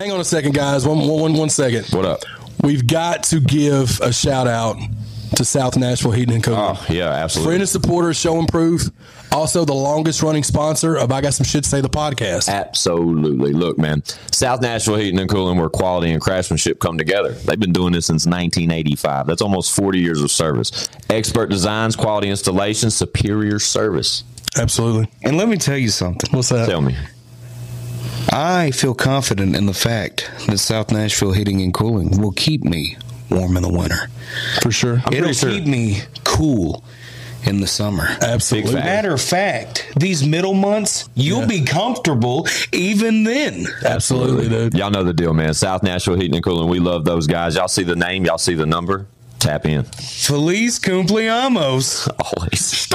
hang on a second, guys. One second. What up? We've got to give a shout out to South Nashville Heating and Cooling. Oh, yeah, absolutely. Friend and supporter, Show and Proof. Also, the longest running sponsor of I Got Some Shit to Say, the podcast. Absolutely. Look, man, South Nashville Heating and Cooling, where quality and craftsmanship come together. They've been doing this since 1985. That's almost 40 years of service. Expert designs, quality installation, superior service. Absolutely. And let me tell you something. What's that? Tell me. I feel confident in the fact that South Nashville Heating and Cooling will keep me warm in the winter. For sure. It'll keep me cool in the summer. Absolutely. Matter of fact, these middle months, you'll be comfortable even then. Absolutely, dude. Y'all know the deal, man. South Nashville Heating and Cooling. We love those guys. Y'all see the name. Y'all see the number. Tap in. Feliz cumpleaños. Always.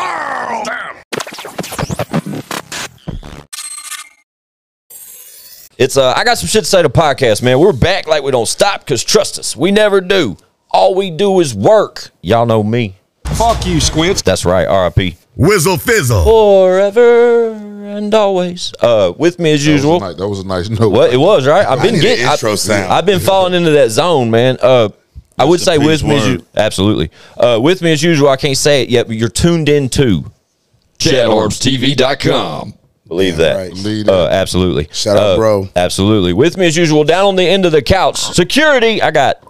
It's I Got Some Shit to Say, the podcast, man. We're back like we don't stop, because trust us, we never do. All we do is work. Y'all know me. Fuck you, Squints. That's right, R.I.P. Whizzle Fizzle. Forever and always. With me as usual. That was a nice note. What it was, right? I've been need getting an intro sound. I've been falling into that zone, man. I would say with me as usual. Absolutely. With me as usual, I can't say it yet, but you're tuned in to ChadOrbsTV.com. Believe that. Right. Believe that. Absolutely. Shout out, bro. Absolutely. With me as usual, down on the end of the couch, security. I got.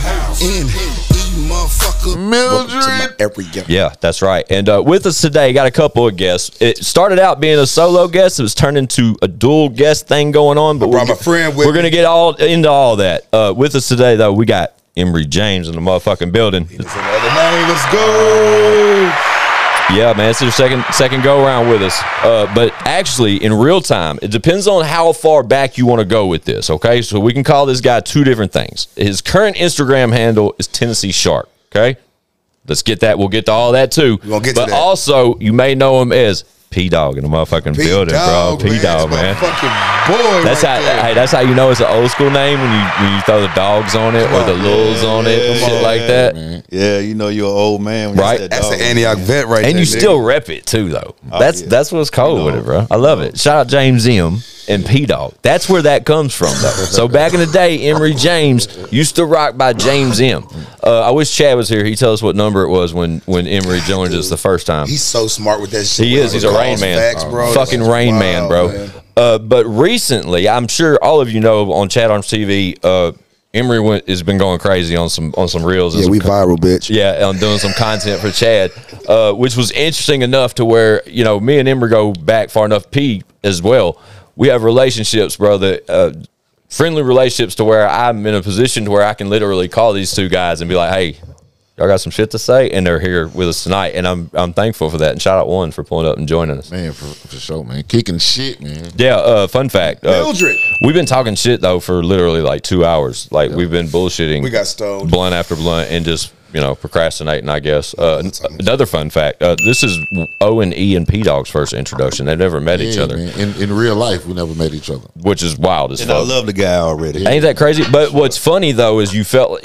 Mildred. Yeah, that's right. And with us today, got a couple of guests. It started out being a solo guest. It was turned into a dual guest thing going on. But brought my friend with we're going to get all into all that. With us today, though, we got Emory James in the motherfucking building. That's another name. Let's go. Yeah, man, it's their second go around with us. But actually, in real time, it depends on how far back you want to go with this, okay? So we can call this guy two different things. His current Instagram handle is Tennessee Shark, okay? Let's get that. We'll get to all that, too. We're gonna get to but that. Also, you may know him as P-Dog in the motherfucking building, bro. P-Dog, man. Fucking boy. That's right there. hey, that's how you know it's an old school name when you throw the dogs on it or the lulz on it and shit like that. Man. Yeah, you know you're an old man. When Right. You That's an Antioch vet right there. And you nigga. still rep it too, though. That's what's cold with it, bro. I love it. Shout out James M and P Dog. That's where that comes from, though. So back in the day, Emory James used to rock by James M. I wish Chad was here. He tell us what number it was when Emory joined us the first time. He's so smart with that shit. He is. He's a Rain Man. Facts, bro. Fucking That's Rain wild, Man, bro. man. But recently, I'm sure all of you know on Chad Arms TV, Emory has been going crazy on some reels. and Yeah, some we viral, bitch. Yeah, I'm doing some content for Chad, which was interesting enough to where, you know, me and Emory go back far enough, P as well. We have relationships, bro, that friendly relationships to where I'm in a position to where I can literally call these two guys and be like, hey, y'all got some shit to say? And they're here with us tonight, and I'm thankful for that. And shout out one for pulling up and joining us. Man, for sure, man. Kicking shit, man. Yeah, fun fact. Mildred. We've been talking shit, though, for literally like 2 hours. Like, we've been bullshitting. We got stoned. Blunt after blunt and just, you know, procrastinating, I guess. Another fun fact. This is O and E and P-Dog's first introduction. They've never met each other, Man. In real life, we never met each other. which is wild as And I fuck. love the guy already. Ain't that crazy? But what's funny, though, is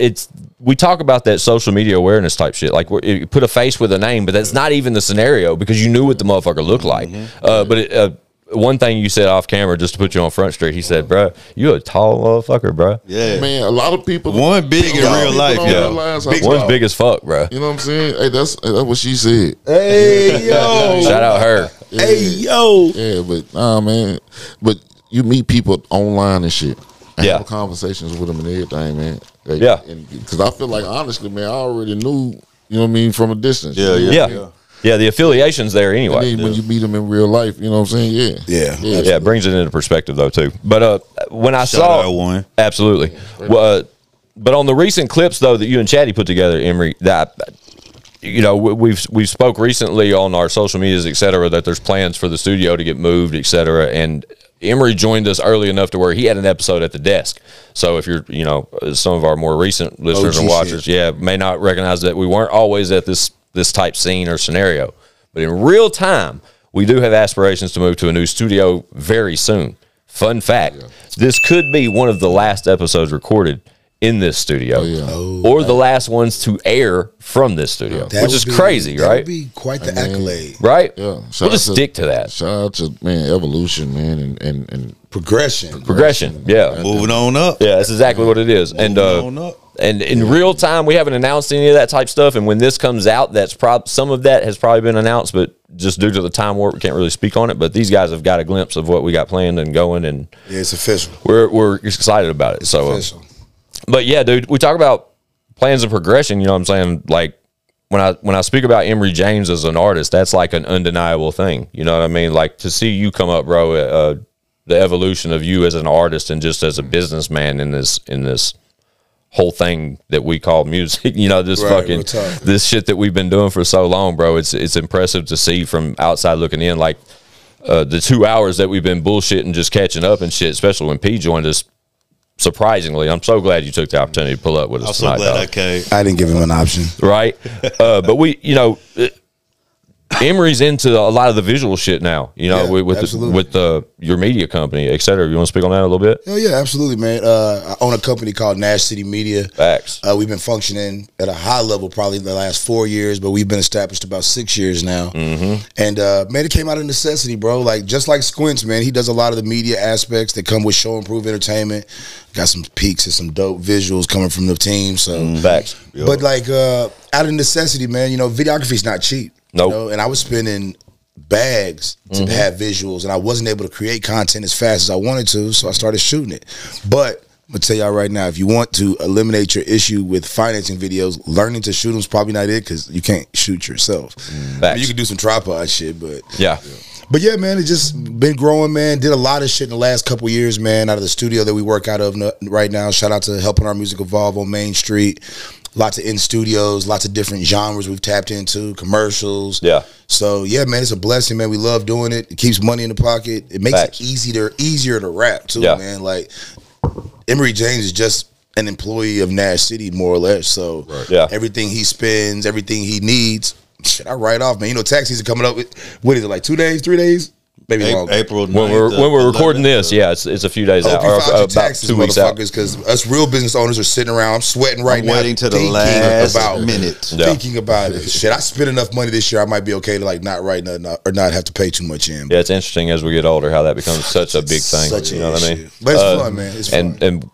we talk about that social media awareness type shit. Like, you put a face with a name, but that's not even the scenario because you knew what the motherfucker looked like. But one thing you said off camera, just to put you on Front Street, he said, bro, you a tall motherfucker, bro. Yeah. Man, a lot of people. One big in a lot of real people life, don't yeah. realize how One's tall- big as fuck, bro. You know what I'm saying? Hey, that's what she said. Hey, yo. Shout out her. Hey, yo. Yeah, but nah, man. But you meet people online and shit. And Yeah. have conversations with them and everything, man. Like, Yeah. Because I feel like, honestly, man, I already knew, you know what I mean, from a distance. Yeah, Yeah. Yeah, the affiliation's there And anyway. then when you meet them in real life, you know what I'm saying? Yeah. Yeah. Yeah, it brings it into perspective, though, too. But when I Shout saw... out one. Absolutely. Well, but on the recent clips, though, that you and Chatty put together, Emory, that... You know, we've spoke recently on our social medias, et cetera, that there's plans for the studio to get moved, et cetera. And Emory joined us early enough to where he had an episode at the desk. So if you're, you know, some of our more recent listeners and watchers, may not recognize that we weren't always at this type scene or scenario. But in real time, we do have aspirations to move to a new studio very soon. Fun fact, this could be one of the last episodes recorded in this studio, yeah. or the last ones to air from this studio, That which is would be- crazy, that right? would be quite the accolade. Right? Yeah. We'll Shout just out stick to that. Shout out to evolution, man, and Progression. Progression, yeah. Moving on up. Yeah, that's exactly what it is. And Moving on up. and in real time, we haven't announced any of that type stuff. And when this comes out, that's some of that has probably been announced, but just due to the time warp, we can't really speak on it. But these guys have got a glimpse of what we got planned and going, and Yeah, it's official. we're excited about it. So, Official. but yeah, dude, we talk about plans of progression. You know what I'm saying? Like when I speak about Emory James as an artist, that's like an undeniable thing. You know what I mean? Like to see you come up, bro. The evolution of you as an artist and just as a businessman in this whole thing that we call music. You know, this Right, fucking real talk. this shit that we've been doing for so long, bro. It's impressive to see from outside looking in. Like the 2 hours that we've been bullshitting, just catching up and shit. Especially when P joined us. Surprisingly, I'm so glad you took the opportunity to pull up with us I'm so tonight, glad dog. I came. I didn't give him an option. Right? But we, you know, Emory's into a lot of the visual shit now. You know, Yeah, with absolutely. your media company, et cetera. You want to speak on that a little bit? Oh yeah, absolutely, man. I own a company called Nash City Media. Facts. We've been functioning at a high level probably the last 4 years, but we've been established about 6 years now. Mm-hmm. And man, it came out of necessity, bro. Like just like Squints, man, he does a lot of the media aspects that come with Show Improve Entertainment. Got some peaks and some dope visuals coming from the team. So Facts. but like out of necessity, man, you know, videography's not cheap. Nope. You know? And I was spending bags to have visuals, and I wasn't able to create content as fast as I wanted to, so I started shooting it. But I'm gonna tell y'all right now, if you want to eliminate your issue with financing videos, learning to shoot them is probably not it because you can't shoot yourself. I mean, you can do some tripod shit, but Yeah. But yeah, man, it's just been growing, man. Did a lot of shit in the last couple of years, man, out of the studio that we work out of right now. Shout out to Helping Our Music Evolve on Main Street. Lots of in studios, lots of different genres we've tapped into, commercials. Yeah. So yeah, man, it's a blessing, man. We love doing it. It keeps money in the pocket. It makes Facts. it easier to rap too, Yeah. man. Like Emory James is just an employee of Nash City, more or less. So Yeah. everything he spends, everything he needs, shit, I write off, man. You know, tax season coming up. What is it, like 2 days, 3 days? Maybe longer. April 9th, When we're recording this, yeah, it's a few days out, Hope you or filed your about taxes, 2 weeks out. motherfuckers, because us real business owners are sitting around. I'm sweating right I'm now. waiting to the thinking last about minute. Yeah. Thinking about it. Shit, I spent enough money this year. I might be okay to like not write nothing or not have to pay too much in. Yeah, it's interesting as we get older how that becomes such a big thing. Such you an know what I issue. mean? But it's fun, man. It's fun. And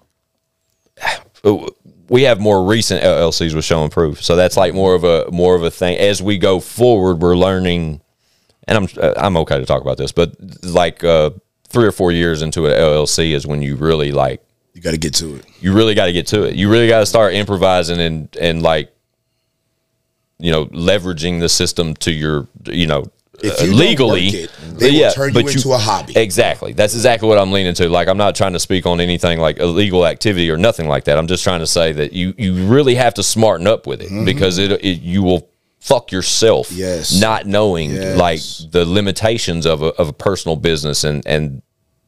we have more recent LLCs with Show Improve, so that's like more of a thing. As we go forward, we're learning, and I'm okay to talk about this, but like 3 or 4 years into an LLC is when you really like you got to get to it. you really got to get to it. You really got to start improvising and like, you know, leveraging the system to your, you know, If you don't legally. work it, they will turn you but into a hobby. Exactly. That's exactly what I'm leaning to. Like, I'm not trying to speak on anything like illegal activity or nothing like that. I'm just trying to say that you really have to smarten up with it because you will fuck yourself. Yes. Not knowing Yes. like the limitations of a personal business and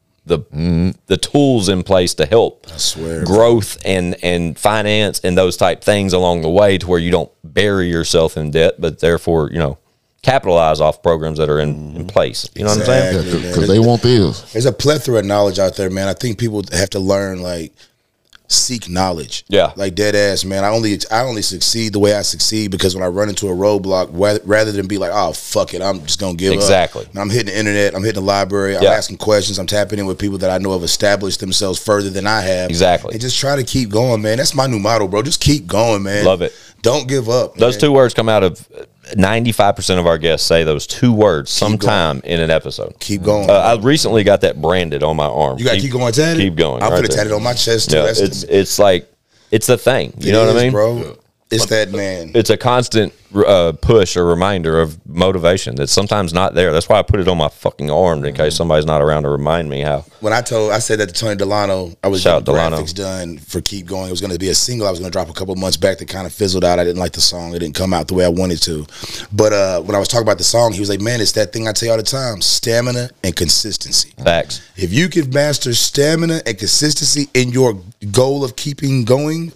the tools in place to help swear, growth and finance and those type things along the way to where you don't bury yourself in debt, but therefore, you know, capitalize off programs that are in place. You know what I'm saying? Exactly, man. Because they want this. There's a plethora of knowledge out there, man. I think people have to learn, like, seek knowledge. Yeah. Like, dead ass, man. I only succeed the way I succeed because when I run into a roadblock, rather than be like, oh, fuck it, I'm just going to give Exactly. up. And I'm hitting the internet. I'm hitting the library. I'm Yeah. asking questions. I'm tapping in with people that I know have established themselves further than I have. Exactly. And just try to keep going, man. That's my new motto, bro. Just keep going, man. Love it. Don't give up. Those man. 2 words come out of 95% of our guests say those 2 words sometime in an episode. Keep going. I recently got that branded on my arm. You got to keep going tatted? Keep going. I'm right going to there. tat it on my chest, too. Yeah, That's it's like, it's the thing. You know what I mean? bro. It's that, man. It's a constant push or reminder of motivation that's sometimes not there. That's why I put it on my fucking arm in case somebody's not around to remind me how. When I said that to Tony Delano, I was Shout out getting Delano. graphics done for Keep Going. It was going to be a single I was going to drop a couple months back that kind of fizzled out. I didn't like the song. It didn't come out the way I wanted to. But when I was talking about the song, he was like, man, it's that thing I tell you all the time, stamina and consistency. Facts. If you can master stamina and consistency in your goal of keeping going,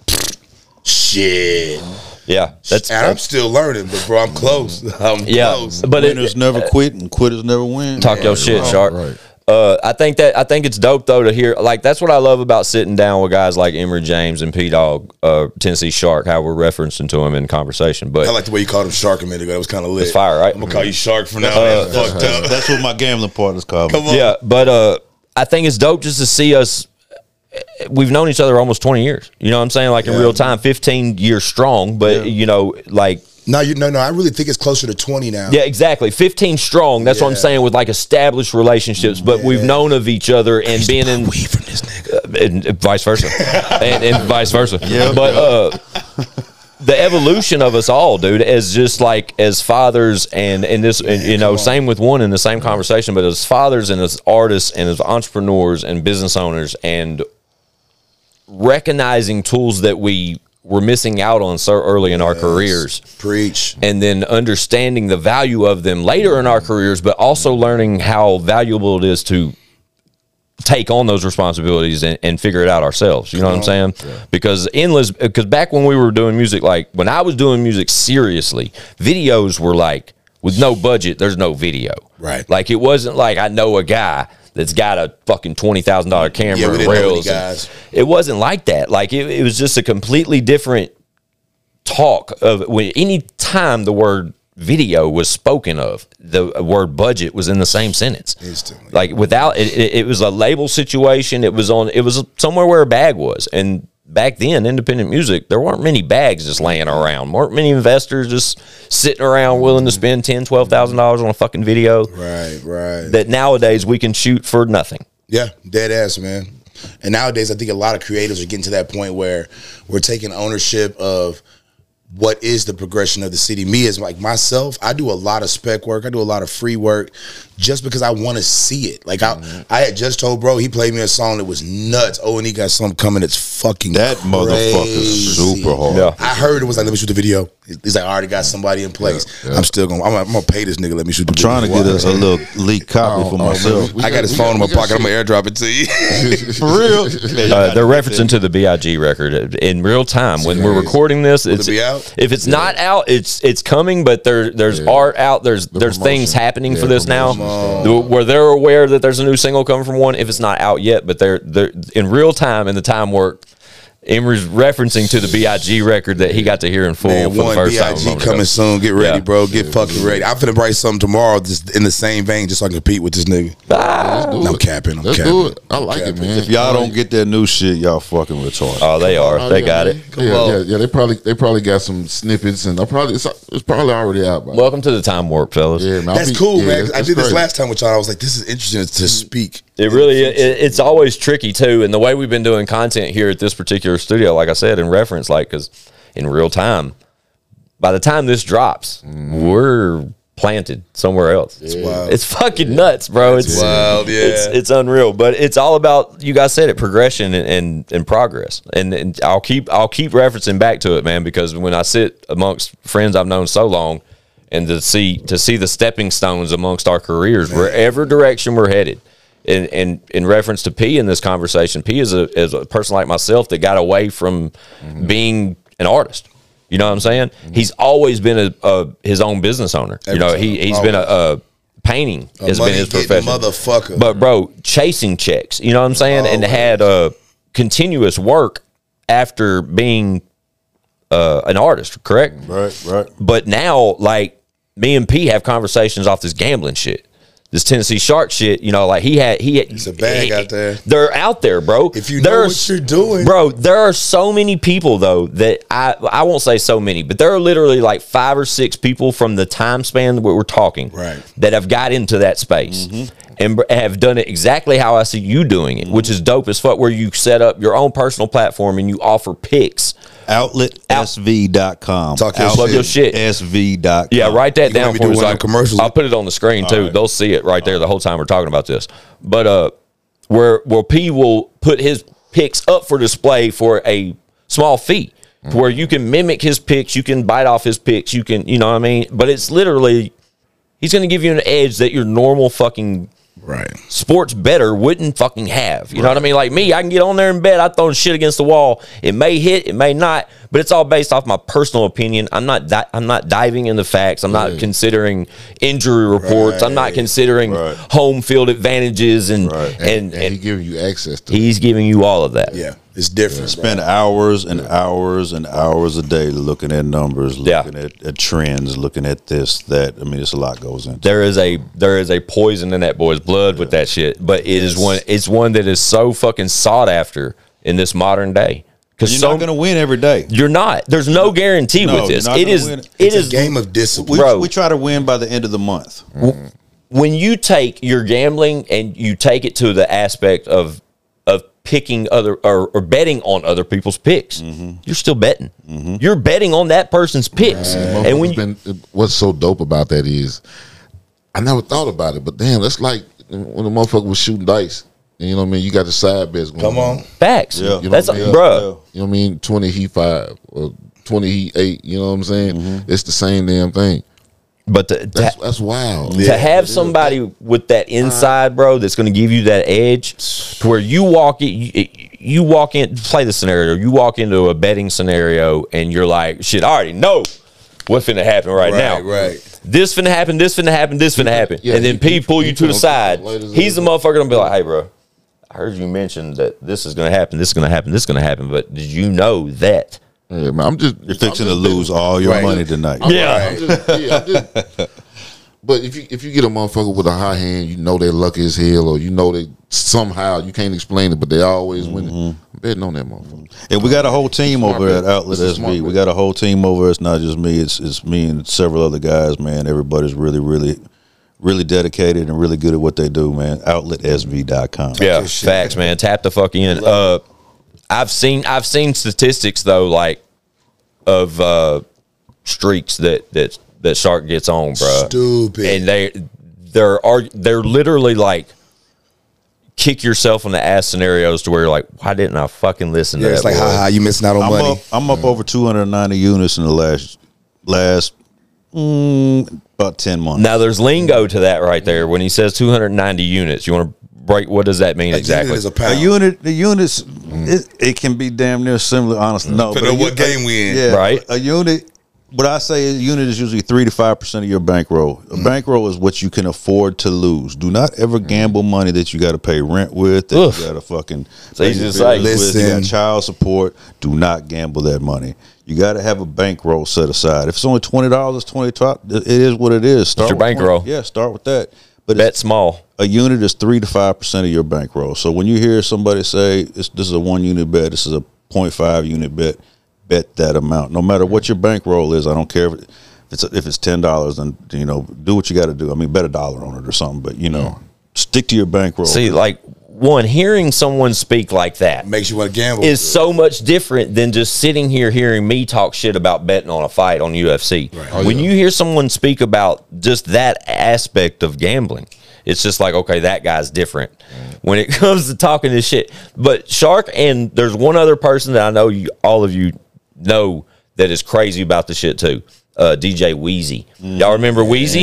shit. Yeah. That's And I'm still learning, but bro, I'm close. I'm yeah. close. But Winners never quit and quitters never win. talk your shit, Shark. Right. I think it's dope though to hear. Like that's what I love about sitting down with guys like Emory James and P Dog, Tennessee Shark. How we're referencing to him in conversation. But I like the way you called him Shark a minute ago. That was kind of lit. It's fire, right? I'm gonna call you Shark from now on. Fucked up. That's what my gambling partners call me. Come on. yeah, but I think it's dope just to see us. We've known each other almost 20 years. You know what I'm saying? Like in real time, 15 years strong. But you know, like. No, I really think it's closer to 20 now. Yeah, exactly. 15 strong. That's what I'm saying with like established relationships. But we've known of each other and being in weed from this nigga. and vice versa, and vice versa. Yeah, but the evolution of us all, dude, as just like as fathers and this, and, you know, same with one in the same conversation, but as fathers and as artists and as entrepreneurs and business owners and recognizing tools that we were missing out on so early in our careers. Preach. And then understanding the value of them later in our careers, but also learning how valuable it is to take on those responsibilities and figure it out ourselves. You know what I'm saying? Yeah. Because back when we were doing music, like when I was doing music seriously, videos were like, with no budget, there's no video. Right. Like it wasn't like I know a guy that's got a fucking $20,000 camera and rails. It wasn't like that. Like it was just a completely different talk of when any time the word video was spoken of, the word budget was in the same sentence. Instantly. Like without it was a label situation. It was somewhere where a bag was. And back then, independent music, there weren't many bags just laying around. Weren't many investors just sitting around willing to spend $10,000, $12,000 on a fucking video. Right. That nowadays we can shoot for nothing. Yeah, dead ass, man. And nowadays, I think a lot of creators are getting to that point where we're taking ownership of what is the progression of the city. Me as like myself, I do a lot of spec work. I do a lot of free work just because I want to see it. Like I had just told bro, he played me a song that was nuts. Oh, and he got something coming that's fucking that crazy. Motherfucker's super hard. Yeah. I heard it was like, let me shoot the video. He's like, I already got somebody in place. Yeah. I'm gonna pay this nigga. Let me shoot the video. Trying to get us a little leak copy for myself. I got his phone in my pocket. I'm gonna airdrop it to you. For real. They're referencing to the B.I.G. record in real time. When we're recording this, Will it be out? If it's not out, it's coming. But there's art out. There's things happening for this now, where they're aware that there's a new single coming from one. If it's not out yet, but they're in real time in the time work. Emery's referencing to the B.I.G. record that he got to hear in full for the first time. B.I.G. coming soon. Get ready, bro. Get fucking ready. I'm finna write something tomorrow just in the same vein just so I can compete with this nigga. I'm capping. Let's do it. I like it, man. If y'all don't get that new shit, y'all fucking retarded. Oh, they are. They got it. Yeah. They probably got some snippets, and it's probably already out. Welcome to the time warp, fellas. Yeah, man. That's cool, man. I did this last time with y'all. I was like, this is interesting to speak. It really it's always tricky too, and the way we've been doing content here at this particular studio, like I said, in reference, like because in real time, by the time this drops, we're planted somewhere else. It's fucking nuts, bro. It's wild, it's unreal, but it's all about, you guys said it, progression and progress, and I'll keep referencing back to it, man, because when I sit amongst friends I've known so long, and to see the stepping stones amongst our careers, wherever direction we're headed. And in reference to P in this conversation, P is a person like myself that got away from being an artist. You know what I'm saying? He's always been his own business owner. You know, he's been a painting has been his profession. Motherfucker. But bro, chasing checks. You know what I'm saying? And had continuous work after being an artist. Correct? Right. But now, like me and P have conversations off this gambling shit. This Tennessee Shark shit, you know, like he had. It's a bag out there. They're out there, bro. If you know what you're doing, bro. There are so many people though that I won't say so many, but there are literally like 5 or 6 people from the time span that we're talking, that have got into that space and have done it exactly how I see you doing it, which is dope as fuck. Where you set up your own personal platform and you offer picks. OutletSV.com. Plug your shit. SV.com. Yeah, write that down for me. Commercials. I'll put it on the screen too. Right. They'll see it right there the whole time we're talking about this. But where P will put his picks up for display for a small fee, to where you can mimic his picks, you can bite off his picks, you can, you know what I mean? But it's literally, he's going to give you an edge that your normal fucking Right. Sports better wouldn't fucking have. You know what I mean? Like me, I can get on there and bet. I throw shit against the wall. It may hit, it may not, but it's all based off my personal opinion. I'm not diving in the facts. I'm not considering injury reports. I'm not considering home field advantages and he giving you access to he's giving you all of that. Yeah. It's different. Spend hours and hours and hours a day looking at numbers, looking at trends, looking at this, that. I mean, it's a lot goes into. There is a poison in that boy's blood with that shit, but it's one that is so fucking sought after in this modern day. Because you're not going to win every day. You're not. There's no guarantee with this. It's a game of discipline. We try to win by the end of the month. When you take your gambling and you take it to the aspect of picking other or betting on other people's picks, you're still betting. You're betting on that person's picks. And what's so dope about that is, I never thought about it, but damn, that's like when the motherfucker was shooting dice. And you know what I mean? You got the side bets going. Come on. Facts. Yeah. You know that's, what I mean? Bruh. You know what I mean? 20 he 5 or 20 he 8. You know what I'm saying? It's the same damn thing. But that's wild. To have somebody with that inside, bro, that's going to give you that edge to where you walk in, play the scenario, you walk into a betting scenario and you're like, shit, I already know what's finna happen right now. Right. This finna happen, this finna happen, this finna happen. Yeah, and then P pull you to the side. He's the motherfucker going to be like, hey, bro, I heard you mention that this is going to happen, this is going to happen, this is going to happen, but did you know that? Yeah, man, you're fixing to lose all your money tonight. But if you get a motherfucker with a high hand, you know they're lucky as hell, or you know they somehow you can't explain it, but they always winning. I'm betting on that motherfucker. And we got a whole team over at Outlet SB. We got a whole team over. It's not just me. It's me and several other guys. Man, everybody's really dedicated and really good at what they do. Man, OutletSB.com. Yeah, facts, man. Tap the fuck in. I've seen statistics though, like of streaks that Shark gets on, bro. Stupid. And they're literally like kick yourself in the ass scenarios to where you're like, why didn't I fucking listen to that? It's like, haha, you missing out on money. I'm up over 290 units in the last about 10 months. Now there's lingo to that right there. When he says 290 units, you want to break, what does that mean exactly? Unit is a pound. The units, it can be damn near similar, honestly. No, but what game we in. Yeah, right? A unit, what I say is a unit is usually 3 to 5% of your bankroll. A bankroll is what you can afford to lose. Do not ever gamble money that you got to pay rent with, that you got to fucking easy to say. You got child support. Do not gamble that money. You got to have a bankroll set aside. If it's only $20, it's $20. It is what it is. Start your bankroll. Yeah, start with that. But bet small. A unit is 3 to 5% of your bankroll. So when you hear somebody say this is a 1 unit bet, this is a 0.5 unit bet, bet that amount. No matter what your bankroll is, I don't care if it's $10. Then do what you got to do. I mean, bet $1 on it or something. But stick to your bankroll. See, like hearing someone speak like that makes you want to gamble. Is so much different than just sitting here hearing me talk shit about betting on a fight on UFC. Right. When you hear someone speak about just that aspect of gambling, it's just like, okay, that guy's different when it comes to talking this shit. But Shark, and there's one other person that I know all of you know that is crazy about the shit too. DJ Wheezy. Y'all remember Wheezy?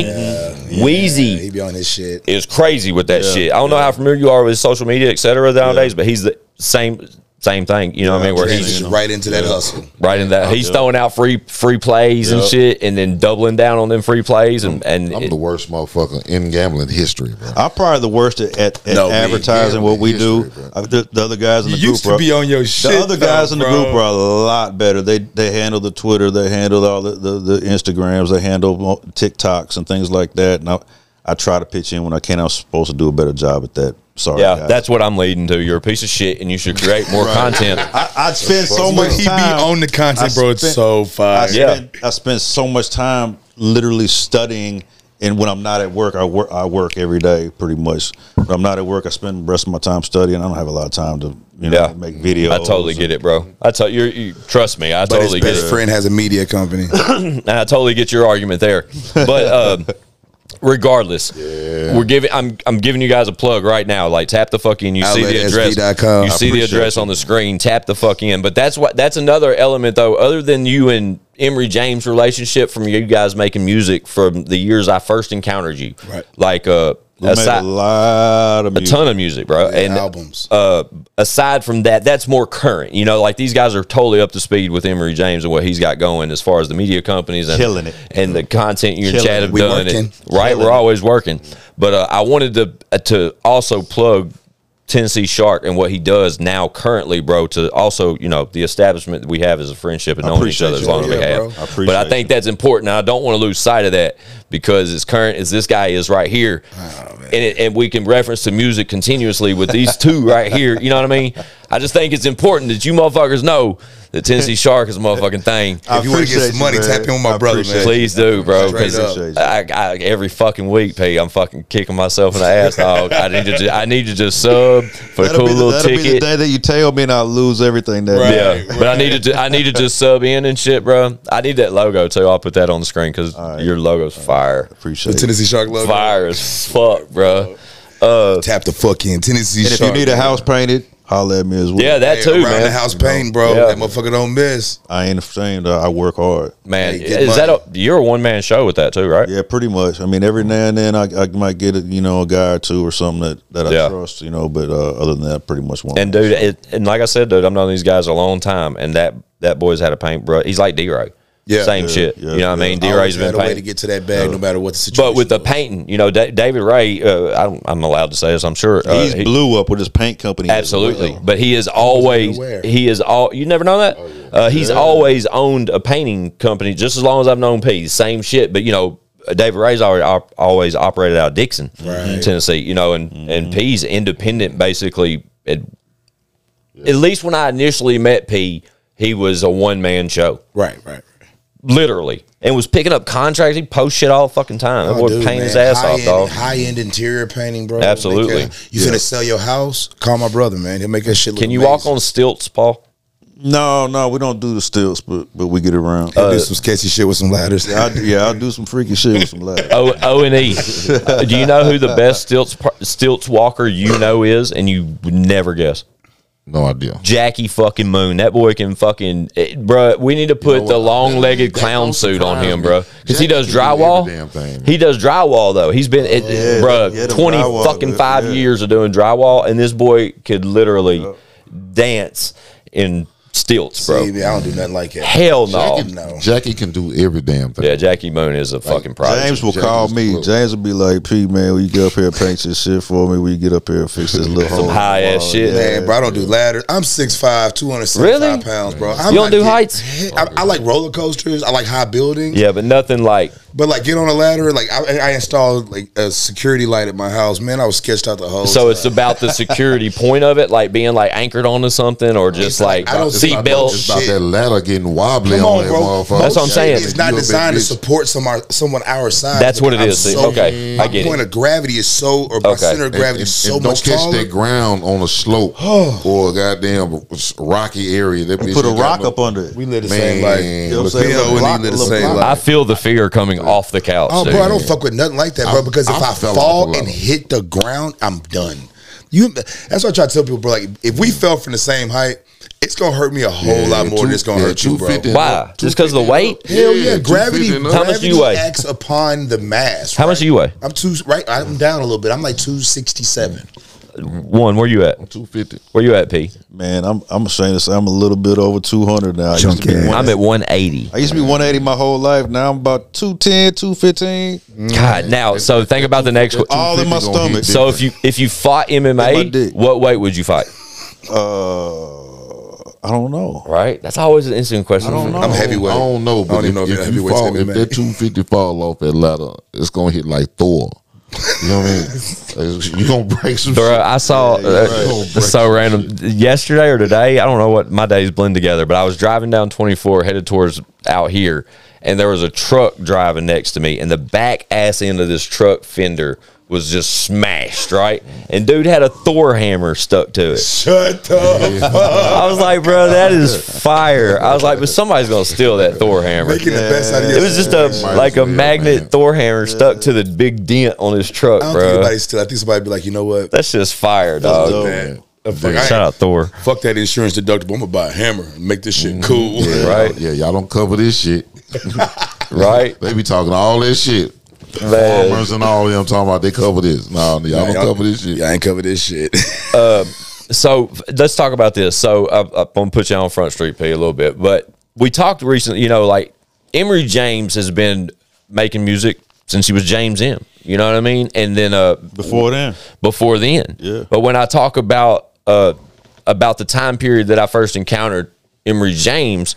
Wheezy. He be on his shit. Is crazy with that shit. I don't know how familiar you are with social media, et cetera, nowadays, but he's the same thing. You know what I mean? Where he's right into that hustle. Right in that. He's throwing out free plays and shit, and then doubling down on them free plays. And I'm the worst motherfucker in gambling history, bro. I'm probably the worst at advertising what we do. The other guys in the group used to be on your shit. The other guys in the group are a lot better. They handle the Twitter, they handle all the Instagrams, they handle TikToks and things like that. And I try to pitch in when I can. I'm supposed to do a better job at that. Sorry, guys. That's what I'm leading to. You're a piece of shit, and you should create more content. I spend so much time. He be on the content, bro. It's so fire. I spend so much time literally studying, and when I'm not at work, I work every day pretty much. When I'm not at work, I spend the rest of my time studying. I don't have a lot of time to make videos. I totally get it, bro. You trust me. I totally get it. His best friend has a media company. And I totally get your argument there, but. Regardless, I'm giving you guys a plug right now. Like, tap the fuck in. You see the address. You see the address on the screen. Tap the fuck in. But that's another element though. Other than you and Emory James' relationship, from you guys making music from the years I first encountered you. Right. Like We made a lot of a music. ton of music, bro. Yeah, And albums. aside from that, that's more current. You know, like these guys are totally up to speed with Emory James and what he's got going as far as the media companies and Killing it. and the content you and Killing Chad it. have We done. working. Right, Killing we're it. always working. But I wanted to also plug Tennessee Shark and what he does now currently, bro, to also, you know, the establishment that we have as a friendship and knowing each appreciate other as you. long as we Yeah, have. bro. I appreciate But I think you. that's important. Now, I don't want to lose sight of that because as current as this guy is right here, and we can reference to music continuously with these two right here, you know what I mean? I just think it's important that you motherfuckers know that Tennessee Shark is a motherfucking thing. If you want to get appreciate some money, you, tap man. in with my I brother, appreciate man. Please do, bro. Straight Because up. I every fucking week, P, I'm fucking kicking myself in the ass, dog. I need to just sub for a cool little that'll be the ticket. day that you tell me and I'll lose everything that day. Yeah, but I need to just sub in and shit, bro. I need that logo too. I'll put that on the screen because your logo's fire, Appreciate The it. Tennessee Shark logo. fire as fuck, bro. Tap the fuck in. Tennessee And if Shark. you need a man. house painted, holler at me as well. Yeah, that Hey, too, around man. the house painting, bro. Yeah. That motherfucker don't miss. I ain't ashamed. I work hard. Man, Hey, get is that money. you're a one man show with that too, right? Yeah, pretty much. I mean, every now and then I might get a guy or two or something that I Yeah. trust, but other than that, pretty much one. And dude, and like I said, dude, I've known these guys a long time, and that boy's had a paint, bro. He's like D-Ray. Yeah. Same Yeah, shit. yeah, you know what I mean? Always D-Ray's had been a way to painting. get to that bag, no matter what the situation. But with the was. painting, you know, David Ray, I'm allowed to say this, I'm sure. He's he blew up with his paint company. as absolutely, well. but he is always aware. you never know that he's always owned a painting company just as long as I've known P. Same shit, but you know, David Ray's always operated out of Dixon, Tennessee. You know, and P's independent basically. At least when I initially met P, he was a one man show. Right. Literally, and was picking up contracts. He post shit all the fucking time. That boy painting his ass off, dog. High end interior painting, bro. Absolutely. You finna sell your house? Call my brother, man. He'll make that shit look Can you amazing. walk on stilts, Paul? No, we don't do the stilts, but we get around. He'll do some sketchy shit with some ladders. I'll do some freaky shit with some ladders. O&E. Do you know who the best stilts walker you know is, and you would never guess? No idea. Jackie fucking Moon. That boy can fucking, bruh. We need to put the long-legged That clown don't suit on surprise him, me. bruh. Because he Jackie does can do drywall. every damn thing. He does drywall though. He's been, bruh, yeah, them 20 drywall, fucking 5 yeah. years of doing drywall, and this boy could literally dance in stilts, bro. See, man, I don't do nothing like that. Hell no. No. Jackie can do every damn thing. Yeah, Jackie Moon is a fucking prodigy. James will James call is me. cool. James will be like, "P man, will you get up here and paint this shit for me? Will you get up here and fix this little hole?" high ass shit. Man, bro, I don't do ladders. I'm 6'5", 275 Really? pounds, bro. You don't do heights? I like roller coasters. I like high buildings. Yeah, but nothing like But like get on a ladder. Like I installed like a security light at my house. Man, I was sketched out the whole. so it's about the security point of it, like being like anchored onto something or just It's like, like I don't It's see about- seat It's belts. about Shit. that ladder getting wobbly Come on on, that bro. motherfucker. That's what I'm saying. It's not You a big designed to bitch. support someone our size. That's what it I'm is. See, so- okay, I my get point it. of gravity is so, or my Okay. center of gravity is so don't much catch taller. that ground on a slope or a goddamn rocky area. That bitch Put a ain't got rock no- up under it. We live the Man, same life. you know what I'm saying? Bill and he Block- live the little same block. life. I feel the fear coming off the couch. Oh, dude. bro, I don't fuck with nothing like that, bro. Because if I I fell fall off a and level. hit the ground, I'm done. That's what I try to tell people, bro. Like, if we fell from the same height, it's gonna hurt me a whole lot more than it's gonna hurt you, bro. 250 and Why? up, Just 'cause of the 250 weight? and up. Hell yeah, gravity. 250 and up. How much do you weigh? Acts upon the mass. How much do you weigh? I'm down a little bit. I'm like 267. One, where you at? 250. Where you at, P? Man, I'm ashamed to say I'm a little bit over 200 now. I used to be Junkie. I'm at 180. I used to be 180 my whole life. Now I'm about 210, 215. God, now, so think about the next. All in my 250 gonna stomach. hit So if you fought In my MMA, dick. what weight would you fight? I don't know. Right, that's always an instant question. I don't know. I'm heavyweight. I don't know, but I don't even know if if you're you heavyweight fall, MMA. if that 250 fall off that ladder, it's gonna hit like Thor. You know what I mean? You're gonna break some Bro, shit. I saw it's so random. Yesterday or today, I don't know what my days blend together, but I was driving down 24 headed towards out here, and there was a truck driving next to me, and the back ass end of this truck fender was just smashed, right? And dude had a Thor hammer stuck to it. Shut up. I was like, bro, that is fire. I was like, but somebody's gonna steal that Thor hammer. Making the best out of It was just Might like a as well, magnet man. Thor hammer stuck to the big dent on his truck, I don't think bro. anybody's still. I think somebody be like, you know what? That's just fire, dog. dope. Man, Shout out Thor. Fuck that insurance deductible. I'm gonna buy a hammer and make this shit cool. Yeah, Right. Yeah, y'all don't cover this shit. Right? They be talking all that shit. Man. Farmers and all them talking about they cover this. No, y'all don't cover this shit. Y'all ain't cover this shit. So let's talk about this. So I'm gonna put you on Front Street P a little bit, but we talked recently. You know, like Emory James has been making music since he was James M. You know what I mean? And then Before then. Yeah. But when I talk about the time period that I first encountered Emory James,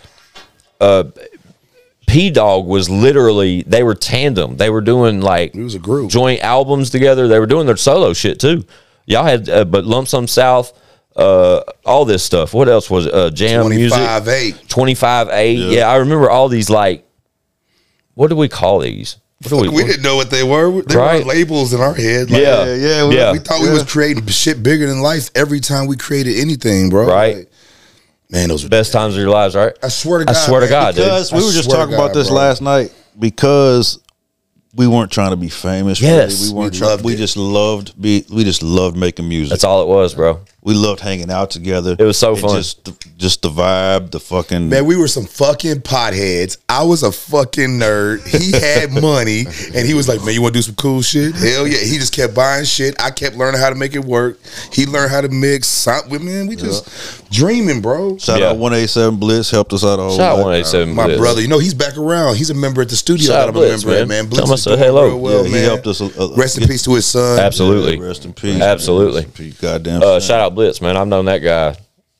P Dog was literally, they were tandem. They were doing like It was a group. joint albums together. They were doing their solo shit too. Y'all had but Lump Sum South, all this stuff. What else was it? Jam music? 25-8. 25-8. Yeah, I remember all these, like, what do we call these? What do We didn't know what they were. They Right. were labels in our head. Like, Yeah. Yeah. We thought we was creating shit bigger than life every time we created anything, bro. Right. Like, man, those were Best times of your lives, right? I swear to God. I swear to man. God, dude. Because we I were just swear to talking about God, this bro. last night because we weren't trying to be famous. Yes. really. We weren't. We trying, loved we it. just loved we just loved making music. That's all it was, bro. We loved hanging out together. It was so And fun. Just the vibe, the fucking. Man, we were some fucking potheads. I was a fucking nerd. He had money, and he was like, "Man, you want to do some cool shit?" Hell yeah! He just kept buying shit. I kept learning how to make it work. He learned how to mix. Man, we just dreaming, bro. Shout Yeah. out 187 Bliss helped us out a whole Shout out lot. 187 My Blitz. brother, you know he's back around. He's a member at the studio Shout that out I'm a Blitz, member at, man. man. Tell Blitz him I is said doing hello. real well, Yeah, he man. helped us. Rest in peace to his son. Absolutely. Yeah, rest in peace. Absolutely. Rest in peace. Goddamn. Shout out Blitz, man. I've known that guy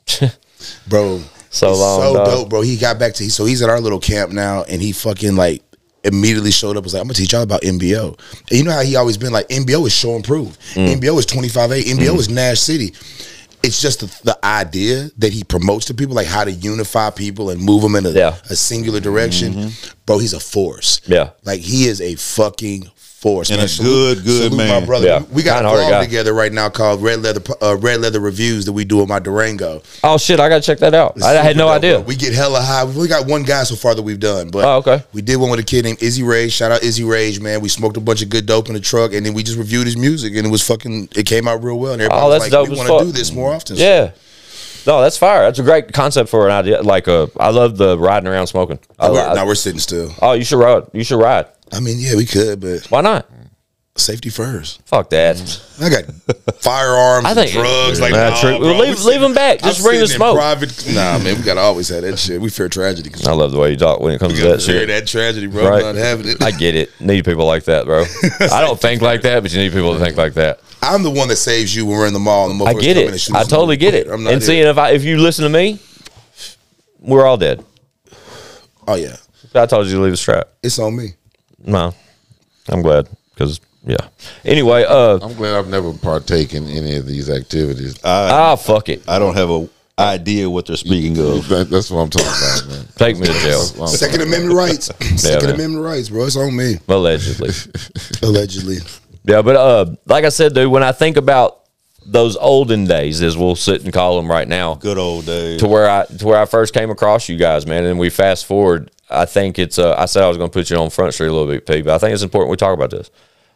Bro. so He's long. so dog. dope, bro. He got back to so he's at our little camp now, and he fucking like immediately showed up. Was like, I'm gonna teach y'all about NBO. And you know how he always been like, NBO is show and prove. NBO is 25-8. NBO is Nash City. It's just the idea that he promotes to people, like how to unify people and move them in a singular direction. Bro, he's a force. Yeah. Like he is a fucking force. And man. a good salute man. my brother. Yeah. We got a Kind-hearted vlog guy. together right now called Red Leather Reviews that we do with my Durango. Oh shit, I gotta check that out. I had no Super dope, idea. bro. We get hella high. We got one guy so far that we've done, but Oh, okay. we did one with a kid named Izzy Rage. Shout out Izzy Rage, man. We smoked a bunch of good dope in the truck, and then we just reviewed his music, and it came out real well. And everybody Oh, was that's like, dope we as want to fuck. do this more often. Yeah. No, that's fire. That's a great concept for an idea. Like, I love the riding around smoking. Now we're sitting still. Oh, you should ride. You should ride. I mean, yeah, we could, but Why not? safety first. Fuck that. I got firearms, I think and drugs. Like, Nah, nah, true. bro, Leave we them back. I'm Just bring the sitting in smoke. Private, nah, man, we gotta always have that shit. We fear tragedy. I love the way you talk when it comes to that fear shit. that tragedy, bro. Right. I'm not having it. I get it. Need people like that, bro. I don't think like that, but you need people to think like that. I'm the one that saves you when we're in the mall. And the I motherfuckers get come in and it. shoot I us. totally get it. I'm not And here. seeing if you listen to me, we're all dead. Oh yeah, I told you to leave the strap. it's on me. No, I'm glad because yeah. Anyway, I'm glad I've never partaken in any of these activities. fuck it. I don't have a idea what they're speaking of. That's what I'm talking about, man. Take me to jail. That's what I'm Second talking Amendment rights. Second man. Amendment rights, bro. It's on me. Allegedly. Allegedly. Yeah, but like I said, dude, when I think about those olden days, as we'll sit and call them right now, Good old days. to where I first came across you guys, man, and we fast forward. I think it's. I said I was going to put you on Front Street a little bit, P, but I think it's important we talk about this.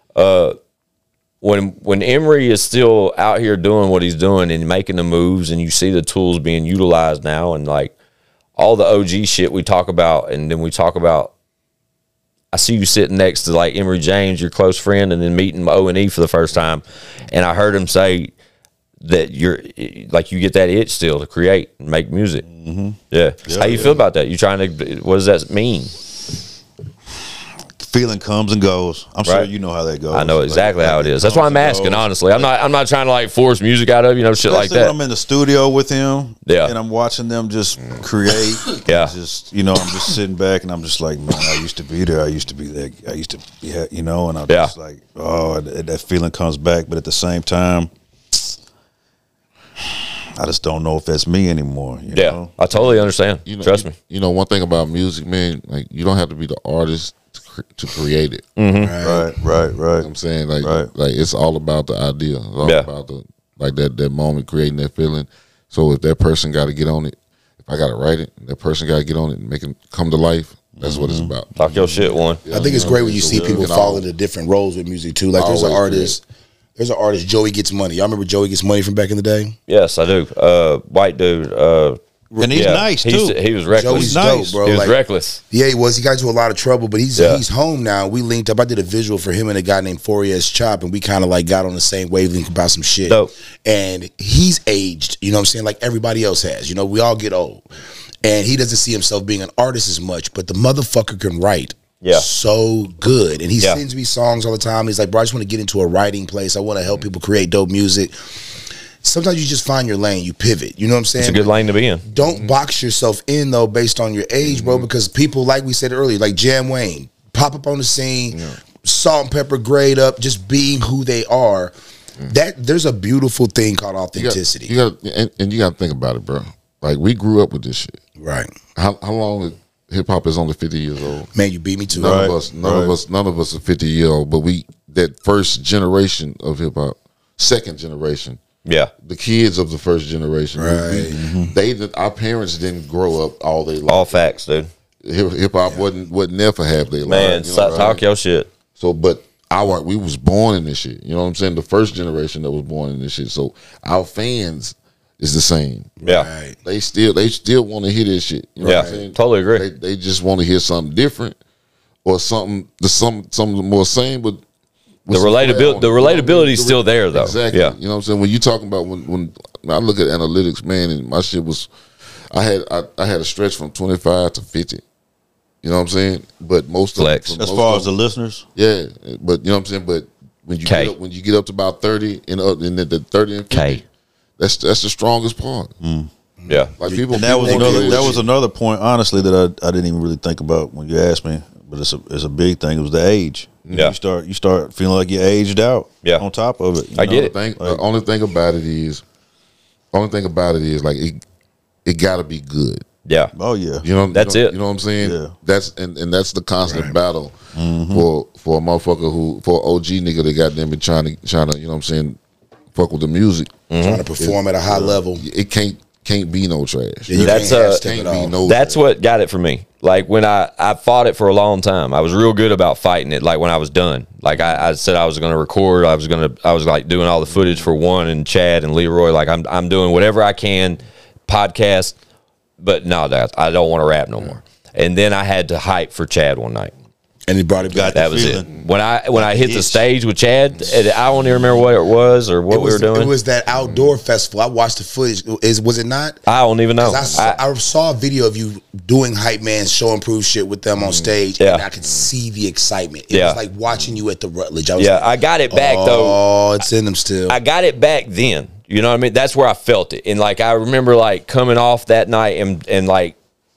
When Emory is still out here doing what he's doing and making the moves, and you see the tools being utilized now, and like all the OG shit we talk about, and then we talk about. I see you sitting next to like Emory James, your close friend, and then meeting O&E for the first time, and I heard him say that you're like you get that itch still to create and make music. Mm-hmm. Yeah. How you feel about that? You trying to? What does that mean? Feeling comes and goes. I'm sure Right. you know how that goes. I know exactly how it is. That's why I'm asking. Honestly, I'm not trying to like force music out of shit like Especially when that. I'm in the studio with him, Yeah. and I'm watching them just create. Yeah. just I'm just sitting back and I'm just like, man, I used to be there. I used to be there. I used to be, and I'm Yeah. just like, oh, that feeling comes back. But at the same time, I just don't know if that's me anymore. You Yeah, know? I totally understand. Trust me. You know, one thing about music, man, like you don't have to be the artist to create it. Mm-hmm. Right. You know what I'm saying, like, Right. like it's all about the idea. It's all Yeah. about that moment, creating that feeling. So if that person got to get on it, if I got to write it, that person got to get on it and make it come to life. That's what it's about. Talk your shit, one. I think it's great when you see people fall into different roles with music too. Like there's an artist. There's an artist, Joey Gets Money. Y'all remember Joey Gets Money from back in the day? Yes, I do. White dude. And he's nice too. He was reckless. Joey's nice. dope, bro. He was Like, reckless. Yeah, he was. He got into a lot of trouble, but he's home now. We linked up. I did a visual for him and a guy named Forias Chop, and we kind of like got on the same wavelength about some shit. Dope. And he's aged, you know what I'm saying? Like everybody else has. You know, we all get old. And he doesn't see himself being an artist as much, but the motherfucker can write. Yeah. So good. And he sends me songs all the time. He's like, bro, I just want to get into a writing place. I want to help people create dope music. Sometimes you just find your lane, you pivot. You know what I'm saying? It's a good lane to be in. Don't box yourself in though based on your age, bro, because people, like we said earlier, like Jam Wayne, pop up on the scene, salt and pepper grade up, just being who they are. That there's a beautiful thing called authenticity. You got and you got to think about it, bro. Like we grew up with this shit. Right. How long hip hop is only 50 years old? Man, you beat me to it. None of us are 50 years old, but we that first generation of hip hop, second generation. Yeah. The kids of the first generation. Right. Our parents didn't grow up all day long. All facts, dude. Hip hop wasn't never half their Man, life. You know, talk your shit. So, but we was born in this shit. You know what I'm saying? The first generation that was born in this shit. So our fans is the same. Yeah. Right. They still want to hear this shit. You know what I'm saying? Totally agree. They just want to hear something different or something more same, but The relatability is still there, though. Exactly. Yeah. You know what I'm saying? When you talking about when I look at analytics, man, and my shit was, I had a stretch from 25 to 50. You know what I'm saying? But most Flex. of As far as the listeners, yeah. But you know what I'm saying? But when you get up to about 30 and the 30 and 50, that's the strongest part. Yeah. Like people. and that was another point, honestly, that I didn't even really think about when you asked me. But it's a big thing. It was the age. Yeah. You start feeling like you're aged out. Yeah. On top of it, I get it. The only thing about it is like it got to be good. Yeah. Oh yeah. You know That's it. You know what I'm saying? Yeah. That's the constant battle for a motherfucker for OG nigga that got them been trying to you know what I'm saying, fuck with the music. Trying to perform at a high level. It can't be no trash. Yeah, you That's can't Can't be no. That's trash. what got it for me. Like when I fought it for a long time. I was real good about fighting it. Like when I was done, like I said I was going to record. I was like doing all the footage for One and Chad and Leroy. Like I'm doing whatever I can, podcast. But no, I don't want to rap no more. And then I had to hype for Chad one night. And he brought it back. That was it. When I hit the stage with Chad, I don't even remember what it was or what we were doing. It was that outdoor festival. I watched the footage. Was it not? I don't even know. I saw a video of you doing Hype Man show and prove shit with them on stage, and I could see the excitement. It was like watching you at the Rutledge. I was like, I got it back though. Oh, it's in them still. I got it back then. You know what I mean? That's where I felt it. And like I remember like coming off that night and like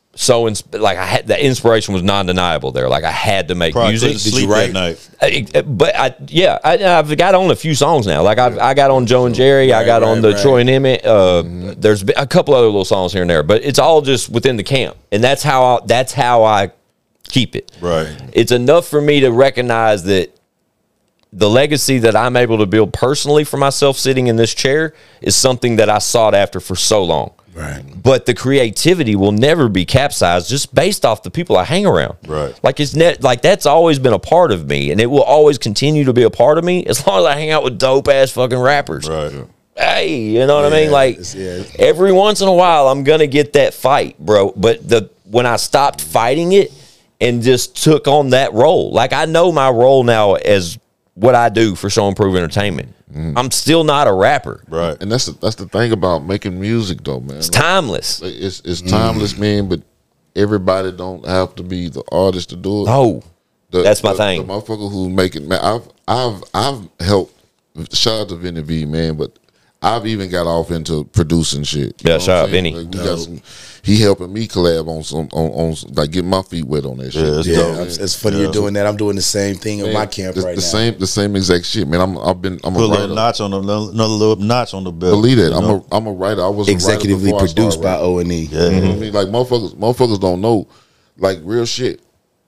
like I had the inspiration was non-deniable there. Like I had to make Probably music. couldn't sleep that night. But I've got on a few songs now. Like I got on Joe and Jerry. I got on the Troy and Emmett. There's been a couple other little songs here and there, but it's all just within the camp, and that's how I keep it. Right. It's enough for me to recognize that the legacy that I'm able to build personally for myself sitting in this chair is something that I sought after for so long. Right. But the creativity will never be capsized just based off the people I hang around. Right. Like like that's always been a part of me, and it will always continue to be a part of me as long as I hang out with dope ass fucking rappers. Right. Hey, you know what I mean? Like every once in a while I'm gonna get that fight, bro. But when I stopped fighting it and just took on that role, like I know my role now as what I do for Show and Prove Entertainment. I'm still not a rapper. Right. And that's the thing about making music though, man. It's timeless. It's timeless, man, but everybody don't have to be the artist to do it. No. That's my thing. The motherfucker who's making, man, I've helped, shout out to Vinny V, man, but I've even got off into producing shit. Yeah, shout out Vinny. Like he helping me collab on some like getting my feet wet on that shit. It's funny you're doing that. I'm doing the same thing in my camp right now. The same exact shit, man. I'm a Put a writer. little notch on another little notch on the belt. Believe it. I'm a writer. I was executively a writer produced by O&E. Yeah. You know what I mean? Like motherfuckers don't know, like real shit.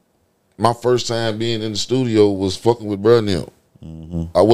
My first time being in the studio was fucking with Bruh and them. I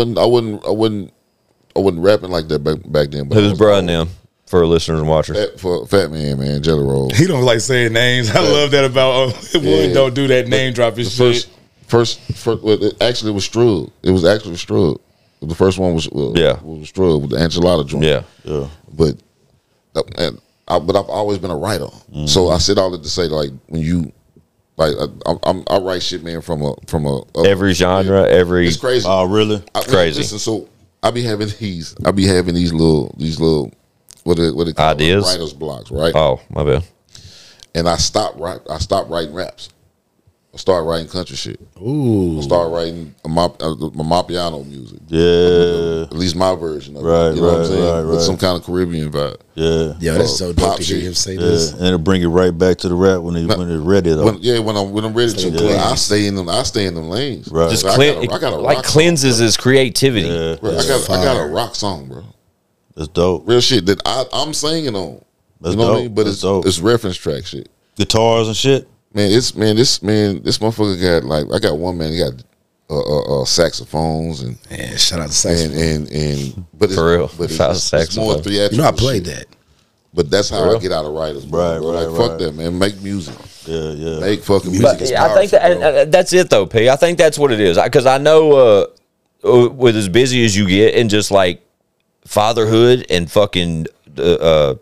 wasn't rapping like that back then. But Who's Bruh and them for listeners and watchers? For Fat Man, Jelly Roll. He don't like saying names. I love that about Wood. Don't do that name dropping shit. First, it actually was Strug. It was actually Strug. The first one was Strug with the enchilada joint. Yeah. But but I've always been a writer. So I said all that to say, like, when you, like, I write shit, man, from a Every genre, every. It's crazy. Oh, really? Crazy. Listen, so I be having these little what they call Ideas? writer's blocks, right? Oh, my bad. And I stopped writing raps. I started writing country shit. Ooh. I started writing my piano music. Yeah. At least my version of Right, it. You know what I'm saying? right, With right. some kind of Caribbean vibe. Yeah. Yo, that's so dope pop to hear shit. him say Yeah. this. And it'll bring it right back to the rap when it's ready though. When I'm ready to, cleanse. I stay in them lanes. Right. Just I got a like rock cleanses his creativity. Yeah. Bro, I got a rock song, bro. That's dope. Real shit that I'm singing on. That's you know what I dope. mean? But That's dope. it's reference track shit. Guitars and shit. This motherfucker got, like, I got one man. He got saxophones and Man, shout out to saxophone. but it's, For real. But Shout out it's to more saxophone. theatrical. You know, I played shit. that. But that's how real? I get out of writers. Right, bro. right, Like, fuck right. that, man. Make music. Yeah. Make fucking music. But It's I think powerful, bro. that that's it though, P. I think that's what it is. Because I know with as busy as you get and just like fatherhood and fucking the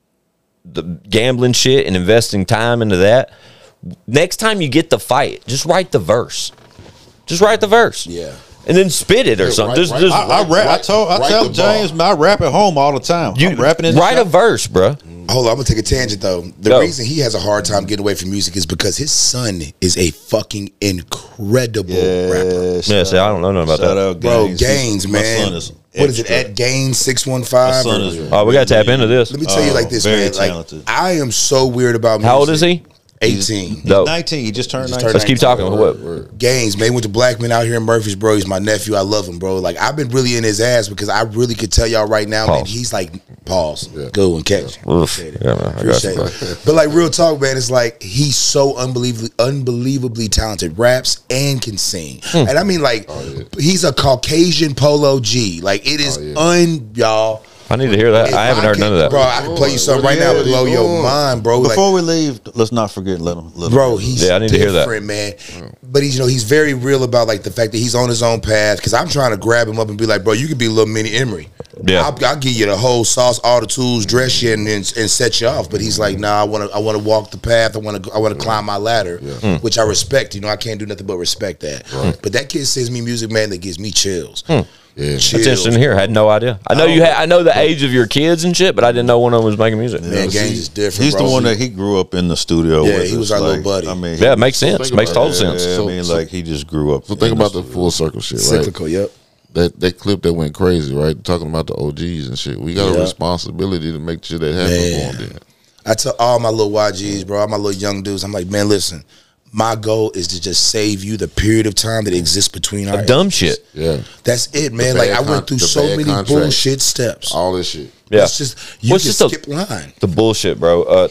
gambling shit and investing time into that. Next time you get the fight, just write the verse. Just write the verse. Yeah. And then spit it or something. right, Just, right. just I rap. I Write tell the James, bar. I rap at home all the time. you I'm rapping in the write a shop. verse, bro. Hold on, I'm gonna take a tangent though. The Go. reason he has a hard time getting away from music is because his son is a fucking incredible rapper. Yeah, see, I don't know nothing about Shout that. out Bro, Gaines. Gaines, My man. son is What is it? extra. At Gaines My 615? son is Oh, we got to tap into this. Let me tell you like this, very man. Like, talented. I am so weird about music. How old is he? 18. Dope. 19. He just turned Just 19. turned Let's keep talking. What? Gaines, man, went to Blackman out here in Murfreesboro. He's my nephew. I love him, bro. Like, I've been really in his ass because I really could tell y'all right now, man, Pause. he's like, pause. Good one, catch. Oof. Appreciate it. Yeah, man, I got Appreciate you, it. But like, real talk, man, it's like he's so unbelievably talented, raps and can sing. And I mean, like, he's a Caucasian Polo G. Like, it is y'all. I need to hear that. If I haven't heard none of that. Bro, I can play you something right now, blow your mind, bro. Like, Before we leave, let's not forget let him. bro, he's Yeah, I need to hear that. different, man. But he's, he's very real about like the fact that he's on his own path. Because I'm trying to grab him up and be like, bro, you could be a little mini Emery. Yeah. I'll give you the whole sauce, all the tools, dress you, and set you off. But he's like, nah, I want to walk the path. I want to climb my ladder, which I respect. You know, I can't do nothing but respect that. But that kid sends me music, man, that gives me chills. Yeah. That's interesting to hear. I had no idea. I know I know the age of your kids and shit, but I didn't know one of them was making music. Man, Gaines is different. He's bro. the one that he grew up in the studio Yeah, with. he was us. our little buddy. I mean, Yeah, it makes sense. think Makes about total it. sense. Yeah, So- I mean, like he just grew up. So think in about the studio. full circle shit, right? cyclical. Yep. That clip that went crazy, right? Talking about the OGs and shit. We got Yeah. a responsibility to make sure that happens Man. for them. Then. I tell all my little YGs, bro, all my little young dudes, I'm like, man, listen, my goal is to just save you the period of time that exists between our Dumb ages. shit. Yeah, That's it, man. The Like, bad I went through the so bad many contracts. bullshit steps. all this shit. Yeah. It's just, you Well, it's can just a- skip line. The bullshit, bro.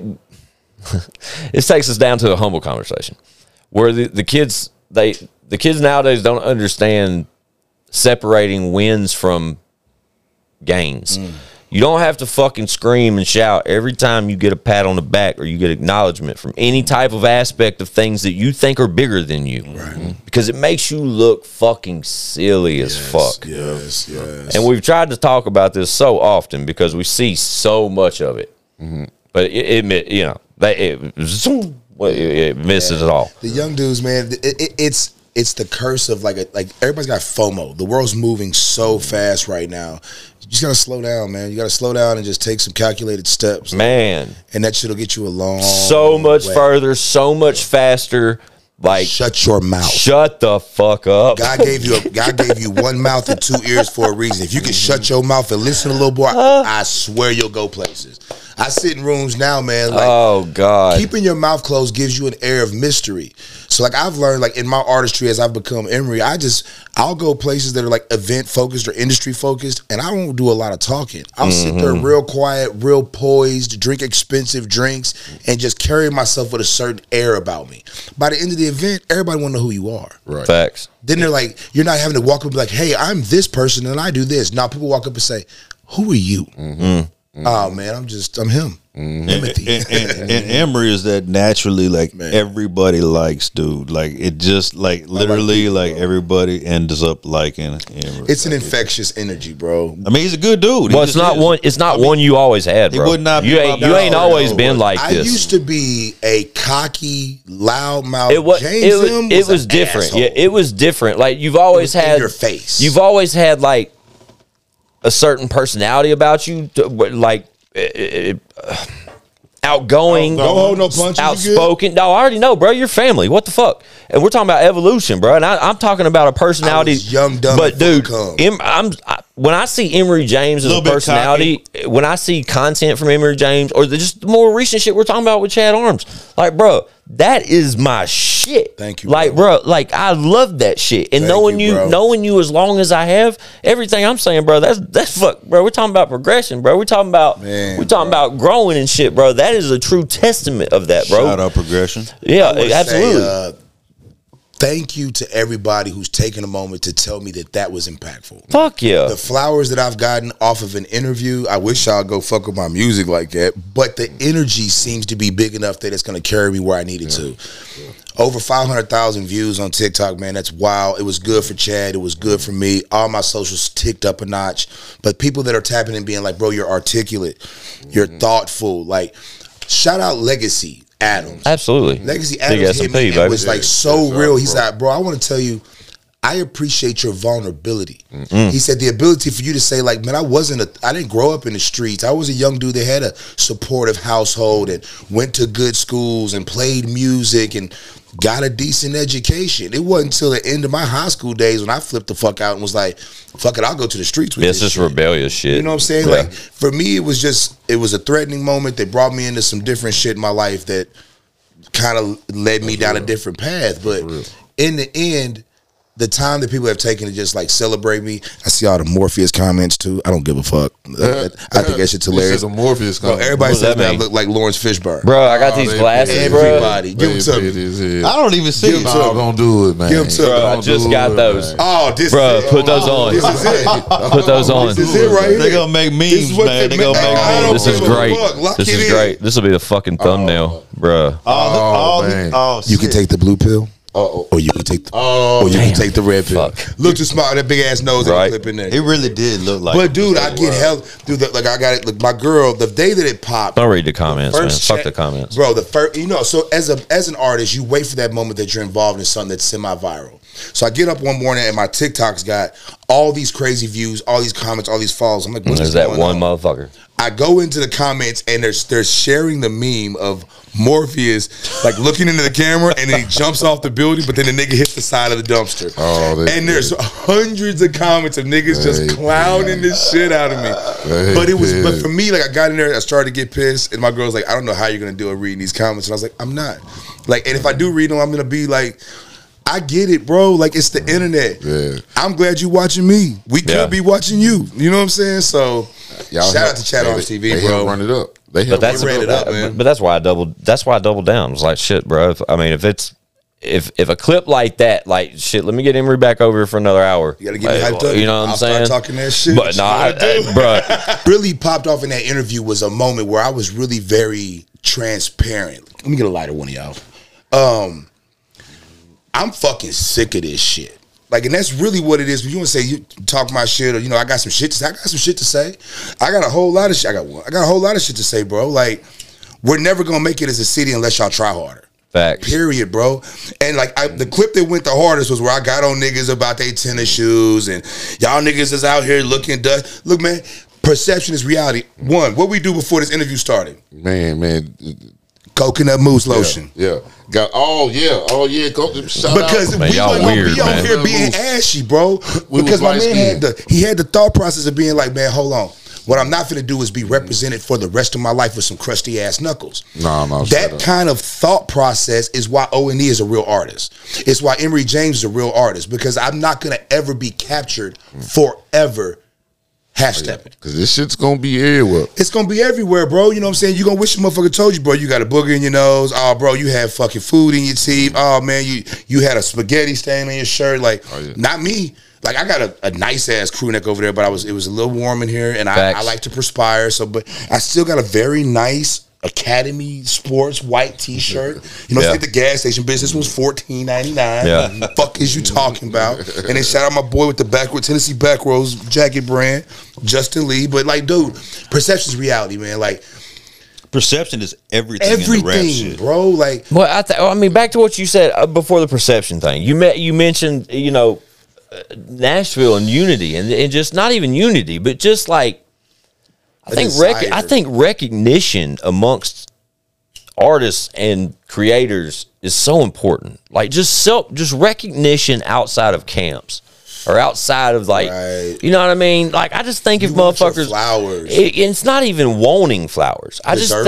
It takes us down to a humble conversation where the kids nowadays don't understand separating wins from gains. You don't have to fucking scream and shout every time you get a pat on the back or you get acknowledgement from any type of aspect of things that you think are bigger than you. Right. Because it makes you look fucking silly as fuck. Yes. And we've tried to talk about this so often because we see so much of it. But it misses it all. The young dudes, man, it's the curse of like everybody's got FOMO. The world's moving so fast right now. You just gotta slow down, man. You gotta slow down and just take some calculated steps, Man, and that shit'll get you a long so much way. further, so much faster. Like, Shut your mouth. shut the fuck up. God gave you one mouth and 2 ears for a reason. If you can shut your mouth and listen a little more, I swear you'll go places. I sit in rooms now, man. Like, Oh, God. keeping your mouth closed gives you an air of mystery. So like I've learned, like in my artistry as I've become Emery, I'll go places that are like event focused or industry focused, and I won't do a lot of talking. I'll sit there real quiet, real poised, drink expensive drinks, and just carry myself with a certain air about me. By the end of the event, everybody want to know who you are. Right. Facts. Then they're like, you're not having to walk up and be like, hey, I'm this person and I do this. Now people walk up and say, who are you? Oh man, I'm him. Empathy. And Emery is that naturally like everybody likes dude. Like it just like literally like everybody ends up liking Emery. It's an infectious energy, bro. I mean, he's a good dude. Well, it's not one. It's not one you always had, bro. He would not. You ain't always been like I this. used to be a cocky, loudmouth. It was. James It was different. asshole. Yeah, it was different. Like you've always in had your face. You've always had like a certain personality about you, like outgoing, Don't hold no punches, you good? outspoken. No, I already know, bro. You're family. What the fuck? And we're talking about evolution, bro. And I'm talking about a personality. I was young, dumb, but and full dude, of cum. when I see Emory James as a Little bit personality, when I see content from Emory James, or just the more recent shit we're talking about with Chad Arms, like, bro, that is my shit. Thank you, like, bro. Like, I love that shit. And Thank you, bro. knowing you as long as I have, everything I'm saying, bro, that's fuck, bro. We're talking about progression, bro. We're talking about growing and shit, bro. That is a true testament of that, bro. Shout out progression. Yeah, I would absolutely. say, thank you to everybody who's taken a moment to tell me that was impactful. Fuck yeah. The flowers that I've gotten off of an interview, I wish y'all go fuck with my music like that, but the energy seems to be big enough that it's going to carry me where I need it to. Over 500,000 views on TikTok, man. That's wild. It was good for Chad. It was good for me. All my socials ticked up a notch. But people that are tapping and being like, bro, you're articulate. You're thoughtful. Like, shout out Legacy Adams. Absolutely. Legacy Adams hit me and was like so real. He's like, bro, I want to tell you, I appreciate your vulnerability. He said the ability for you to say, like, man, I didn't grow up in the streets. I was a young dude that had a supportive household and went to good schools and played music and got a decent education. It wasn't until the end of my high school days when I flipped the fuck out and was like, fuck it, I'll go to the streets with It's this just shit. rebellious shit. You know what I'm saying? Yeah. Like, for me, it was a threatening moment that brought me into some different shit in my life that kind of led me down a different path. But in the end, the time that people have taken to just like celebrate me, I see all the Morpheus comments too. I don't give a fuck. I think that shit's hilarious. A Morpheus Bro, everybody says that I look like Lawrence Fishburne. Bro, I got these glasses, bro. Everybody, give them to me. I don't even see it. No, don't do it, man. Give 'em to me. Bro, I just got those. Oh, this Bro, is it. put those on. This is it. Put those on. This is it right here. They gonna make memes, This is what man. they They gonna make- make I don't memes. This is give a great. fuck. Lock This it is in. great. This will be the fucking thumbnail, bro. Man. You can take the blue pill. Or you can take the, can take the red pill. Fuck. Look too smart, that big ass nose Right. clip in there. It really did look like. But dude, I get hell, dude. Like I got it. Look, my girl, the day that it popped, Don't read the comments, man. first Fuck check- the comments. bro. The first, so as an artist, you wait for that moment that you're involved in something that's semi-viral. So I get up one morning and my TikTok's got all these crazy views, all these comments, all these follows. I'm like, what's There's that going one on? motherfucker. I go into the comments and they're sharing the meme of Morpheus like looking into the camera and then he jumps off the building, but then the nigga hits the side of the dumpster. And there's hundreds of comments of niggas just clowning the shit out of me. But for me, like I got in there, I started to get pissed, and my girl's like, I don't know how you're gonna do it reading these comments, and I was like, I'm not. Like, and if I do read them, I'm gonna be like, I get it, bro. Like, it's the internet. Yeah. I'm glad you watching me. We could be watching you. You know what I'm saying? So, shout out to Chad Arms TV, they bro. help run it up. They But help that's ran it up, man. But that's why I doubled. That's why I doubled down. I was like, shit, bro. If a clip like that, like shit, let me get Emory back over here for another hour. You gotta get me hyped up. You know what I'm I'll saying? start talking that shit. But no, bro. Really popped off in that interview was a moment where I was really very transparent. Let me get a lighter one of y'all. I'm fucking sick of this shit. Like, and that's really what it is. When you want to say you talk my shit, or I got some shit to say. I got some shit to say. I got a whole lot of shit. I got a whole lot of shit to say, bro. Like, we're never gonna make it as a city unless y'all try harder. Facts. Period, bro. And like the clip that went the hardest was where I got on niggas about their tennis shoes and y'all niggas is out here looking dust. Look, man, perception is reality. One, what we do before this interview started? Man. Coconut mousse lotion. Yeah. Got Because Man, we y'all wasn't gonna weird, be out man. here being ashy, bro. We Because was my man light-skinned. had the thought process of being like, man, hold on. What I'm not gonna do is be represented for the rest of my life with some crusty ass knuckles. No, shut That up. kind of thought process is why O&E is a real artist. It's why Emory James is a real artist, because I'm not gonna ever be captured forever half-stepping. Because this shit's going to be everywhere. It's gonna be everywhere, bro. You know what I'm saying? You gonna wish a motherfucker told you, bro, you got a booger in your nose. Oh, bro, you had fucking food in your teeth. Oh, man, you had a spaghetti stain on your shirt. Like, not me. Like, I got a nice ass crew neck over there, but it was a little warm in here, and I like to perspire. So, but I still got a very nice Academy Sports white T-shirt. You know, it's like the gas station business was $14.99. Yeah. Fuck is you talking about? And then shout out my boy with the Tennessee Backroads jacket brand, Justin Lee. But like, dude, perception's reality, man. Like, perception is everything in the rap shit, bro. Like, well, I mean, back to what you said before the perception thing. You mentioned, you know, Nashville and unity, and just not even unity, but just like I think recognition amongst artists and creators is so important. Like just recognition outside of camps or outside of like, you know what I mean? Like I just think if motherfuckers, flowers, it's not even wanting flowers. I just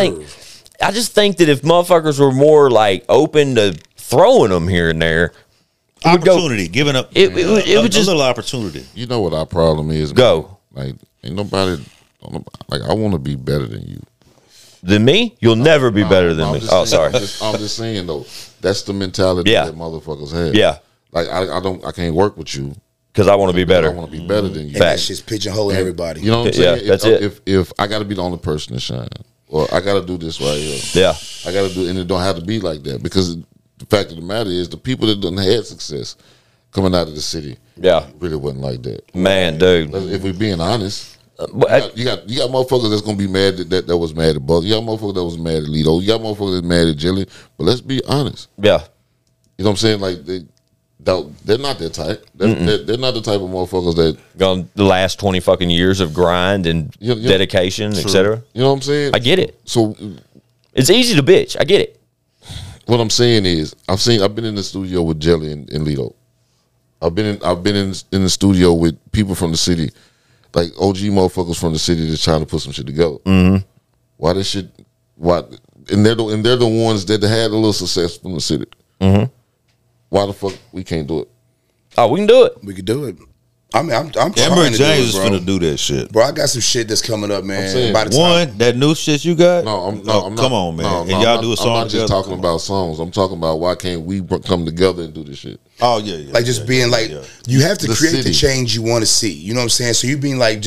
think that if motherfuckers were more like open to throwing them here and there, opportunity, giving up, it would just a little opportunity. You know what our problem is? Go. Man? Like ain't nobody. Like I want to be better than you. Than me? You'll never be better than me. Oh, sorry. I'm just saying though. That's the mentality that motherfuckers have. Yeah. Like I can't work with you because I want to be better. I want to be better than you. And that shit's pigeonholing everybody. You know what I'm saying? Yeah, that's it. If I got to be the only person to shine, or I got to do this right here. Yeah. I got to do, and it don't have to be like that because the fact of the matter is the people that done had success coming out of the city, really wasn't like that. Man, dude. If we're being honest. You got motherfuckers that's gonna be mad that was mad at Buck. You got motherfuckers that was mad at Lito. You got motherfuckers that's mad at Jelly. But let's be honest. Yeah. You know what I'm saying? Like they're not that type. They're not the type of motherfuckers that gone the last 20 fucking years of grind and dedication, etc. You know what I'm saying? I get it. So it's easy to bitch. I get it. What I'm saying is I've been in the studio with Jelly and Lito. I've been in the studio with people from the city. Like OG motherfuckers from the city that's trying to put some shit together. Mm-hmm. Why this shit? Why? And they're the ones that had a little success from the city. Mm-hmm. Why the fuck we can't do it? Oh, we can do it. We can do it. I mean, I'm trying Emory to James do it, is finna do that shit, bro. I got some shit that's coming up, man. saying, By the time, that new shit you got. I'm not. Come on, man. No, and y'all do a song I'm not just together? talking about songs. I'm talking about why can't we come together and do this shit? Oh yeah. like just being like, you have to The create city. the change you want to see. You know what I'm saying? So you being like,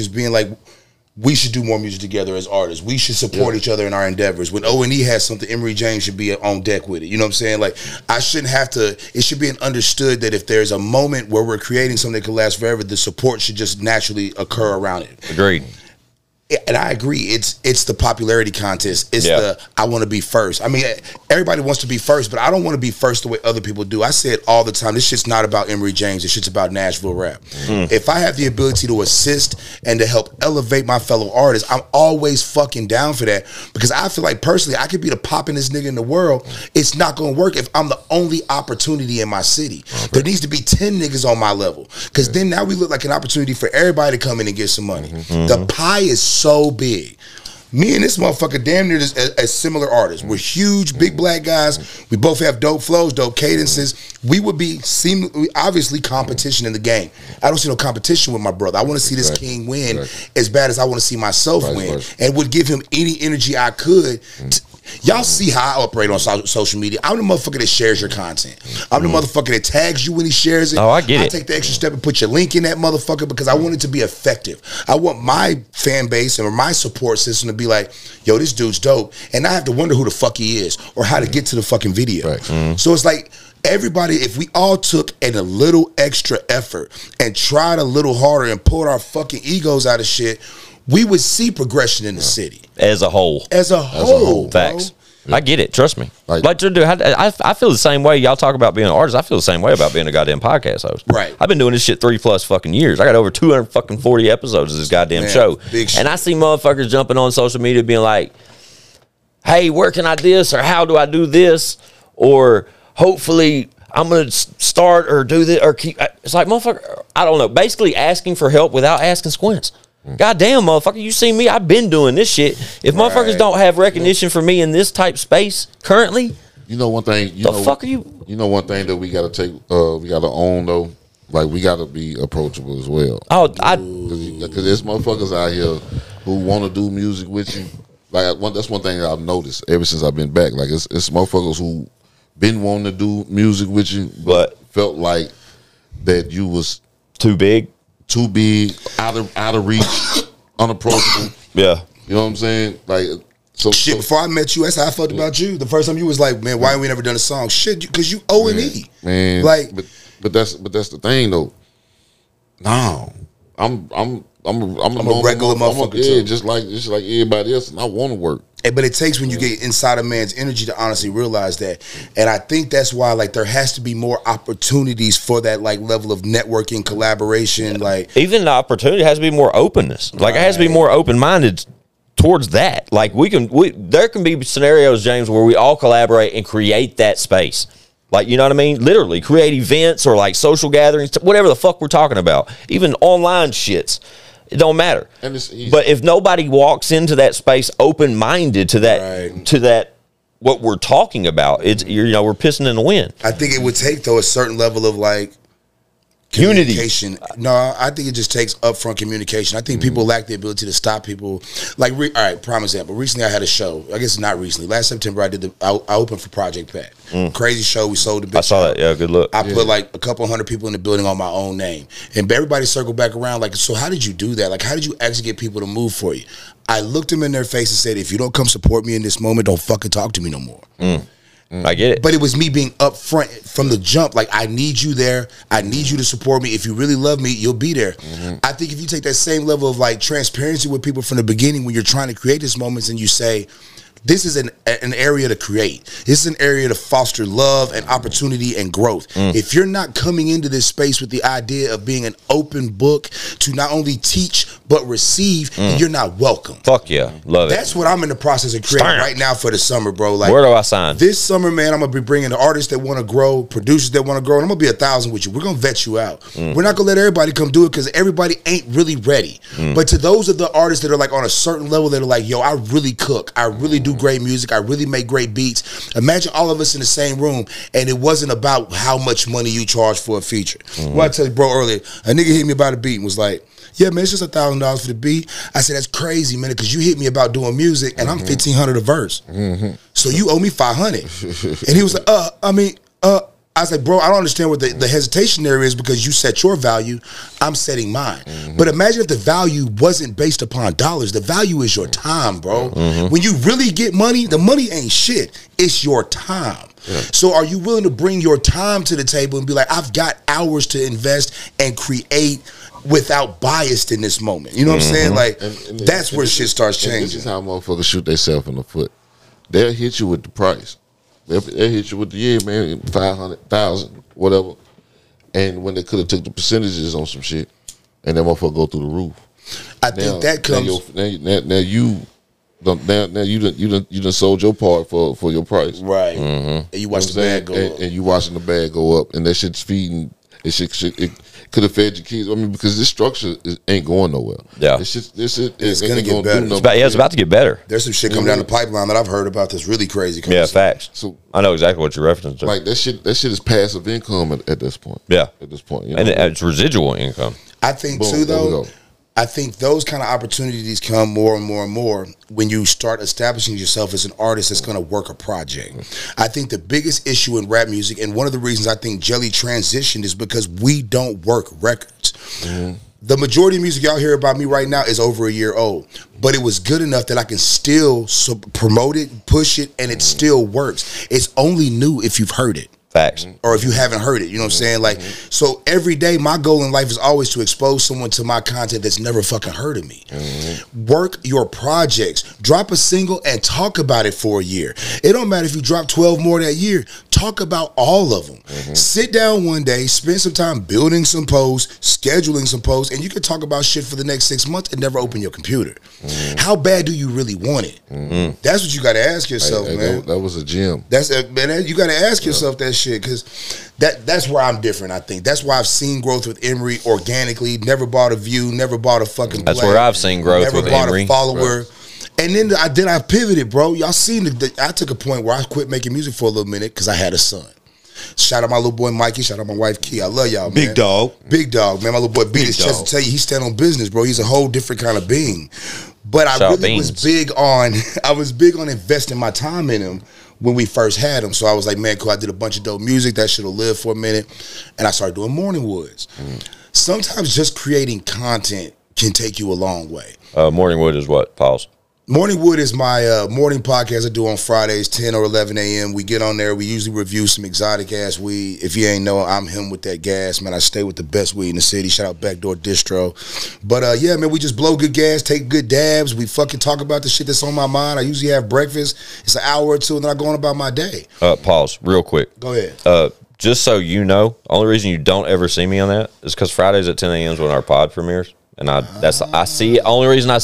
we should do more music together as artists. We should support each other in our endeavors. When O&E has something, Emory James should be on deck with it. You know what I'm saying? Like, I shouldn't have to, it should be understood that if there's a moment where we're creating something that can last forever, the support should just naturally occur around it. Agreed. And I agree. It's the popularity contest. It's the I want to be first. I mean, everybody wants to be first, but I don't want to be first the way other people do. I say it all the time. This shit's not about Emory James. This shit's about Nashville rap. If I have the ability to assist and to help elevate my fellow artists, I'm always fucking down for that because I feel like personally I could be the poppin'est nigga in the world. It's not going to work if I'm the only opportunity in my city. There needs to be 10 niggas on my level because then now we look like an opportunity for everybody to come in and get some money. The pie is so big. Me and this motherfucker damn near as similar artists. We're huge, big black guys. We both have dope flows, dope cadences. We would be obviously competition in the game. I don't see no competition with my brother. I want to see this king win as bad as I want to see myself win, and would give him any energy I could. Y'all see how I operate on social media. I'm the motherfucker that shares your content. I'm the motherfucker that tags you when he shares it. Oh, I get it. I take the extra step and put your link in that motherfucker because I want it to be effective. I want my fan base and my support system to be like, yo, this dude's dope. And I have to wonder who the fuck he is or how to get to the fucking video. So it's like, everybody, if we all took a little extra effort and tried a little harder and pulled our fucking egos out of shit, we would see progression in the city. As a whole. As a whole. Facts. Yeah. I get it. Trust me. Like, dude, I feel the same way. Y'all talk about being an artist. I feel the same way about being a goddamn podcast host. Right. I've been doing this shit 3+ fucking years. I got over 240 episodes of this goddamn show. Big shit. And I see motherfuckers jumping on social media being like, hey, where can I do this? Or how do I do this? Or hopefully I'm going to start or do this or keep. It's like, motherfucker, I don't know. Basically asking for help without asking squints. Goddamn, motherfucker, you see me? I've been doing this shit. If motherfuckers don't have recognition for me in this type space currently, you know one thing. fuck are you? You know one thing that we got to take. We got to own though. Like we got to be approachable as well. Oh, Because there's motherfuckers out here who want to do music with you. Like that's one thing that I've noticed ever since I've been back. Like it's motherfuckers who been wanting to do music with you, but felt like that you was too big, out of reach, unapproachable. Yeah, you know what I'm saying? Like Shit, before I met you, that's how I felt about you. The first time you was like, man, why ain't we never done a song? Shit, because you O&E. Man, like, but that's the thing though. No, I'm a regular motherfucker too. just like everybody else, and I want to work. But it takes when you get inside a man's energy to honestly realize that. And I think that's why like there has to be more opportunities for that like level of networking, collaboration. Like even the opportunity has to be more openness. Like it has to be more open-minded towards that. Like there can be scenarios, James, where we all collaborate and create that space. Like, you know what I mean? Literally create events or like social gatherings, whatever the fuck we're talking about. Even online shits. It don't matter. But if nobody walks into that space open-minded to that what we're talking about, we're pissing in the wind. I think it would take though a certain level of like communication. No, I think it just takes upfront communication. I think people lack the ability to stop people. Like, all right, prime example. Recently, I had a show. I guess not recently. Last September, I opened for Project Pat. Crazy show. We sold the big. I saw that. Yeah, good look. I put like a couple hundred people in the building on my own name, and everybody circled back around. Like, so how did you do that? Like, how did you actually get people to move for you? I looked them in their face and said, if you don't come support me in this moment, don't fucking talk to me no more. I get it. But it was me being upfront from the jump. Like, I need you there. I need you to support me. If you really love me, you'll be there. I think if you take that same level of like transparency with people from the beginning when you're trying to create these moments and you say, this is an area to create. This is an area to foster love and opportunity and growth. If you're not coming into this space with the idea of being an open book to not only teach but receive, then you're not welcome. Fuck yeah. Love it. That's what I'm in the process of creating right now for the summer, bro. Like, where do I sign? This summer, man, I'm going to be bringing the artists that want to grow, producers that want to grow, and I'm going to be 1,000 with you. We're going to vet you out. We're not going to let everybody come do it because everybody ain't really ready. But to those of the artists that are like on a certain level that are like, yo, I really cook. I really do great music. I really make great beats. Imagine all of us in the same room and it wasn't about how much money you charge for a feature. Well, I tell you, bro, earlier, a nigga hit me about a beat and was like, yeah, man, it's just $1,000 for the beat. I said, that's crazy, man, because you hit me about doing music and I'm $1,500 a verse. So you owe me $500. And he was like, I was like, bro, I don't understand what the hesitation there is because you set your value, I'm setting mine. But imagine if the value wasn't based upon dollars. The value is your time, bro. When you really get money, the money ain't shit. It's your time. So are you willing to bring your time to the table and be like, I've got hours to invest and create without bias in this moment? You know what I'm saying? Like, that's where shit starts changing. This is how motherfuckers shoot themselves in the foot. They'll hit you with the price. They'll hit you with the, man, 500,000, whatever. And when they could have took the percentages on some shit, and that motherfucker go through the roof. I think that comes. Now you done sold your part for your price, right? And you watch the bag go up, and you watching the bag go up, and that shit's feeding. It could have fed your kids. I mean, because this structure ain't going nowhere. Yeah, it's gonna get better. It's about to get better. There's some shit coming down the pipeline that I've heard about that's really crazy. Yeah, facts. So I know exactly what you're referencing to. Like that shit is passive income at this point. Yeah, at this point, and it's residual income. I think too, though. I think those kind of opportunities come more and more and more when you start establishing yourself as an artist that's going to work a project. I think the biggest issue in rap music, and one of the reasons I think Jelly transitioned, is because we don't work records. The majority of music y'all hear about me right now is over a year old, but it was good enough that I can still promote it, push it, and it still works. It's only new if you've heard it. Facts. Or if you haven't heard it, you know what I'm saying? Like, so every day my goal in life is always to expose someone to my content that's never fucking heard of me. Work your projects. Drop a single and talk about it for a year. It don't matter if you drop 12 more that year. Talk about all of them. Sit down one day, spend some time building some posts, scheduling some posts, and you can talk about shit for the next 6 months and never open your computer. How bad do you really want it? That's what you got to ask yourself, man. That was a gem. Man, you got to ask yourself that shit, because that's where I'm different. I think that's why I've seen growth with Emery organically. Never bought a view, never bought a fucking That's where I've seen growth with Emery. Never bought a follower. Right. And then I pivoted, bro. Y'all seen I took a point where I quit making music for a little minute because I had a son. Shout out my little boy Mikey. Shout out my wife Key. I love y'all, man. Big dog, man. My little boy beat his chest to tell you he stand on business, bro. He's a whole different kind of being. But I really was big on investing my time in him when we first had him. So I was like, man, cool. I did a bunch of dope music. That shit'll live for a minute. And I started doing Morning Woods. Sometimes just creating content can take you a long way. Morning Wood is what? Pause. Morning Wood is my morning podcast I do on Fridays, 10 or 11 a.m. We get on there. We usually review some exotic-ass weed. If you ain't know, I'm him with that gas, man. I stay with the best weed in the city. Shout out Backdoor Distro. But, yeah, man, we just blow good gas, take good dabs. We fucking talk about the shit that's on my mind. I usually have breakfast. It's an hour or two, and then I go on about my day. Pause real quick. Go ahead. Just so you know, only reason you don't ever see me on that is because Fridays at 10 a.m. is when our pod premieres. And I see it. Only reason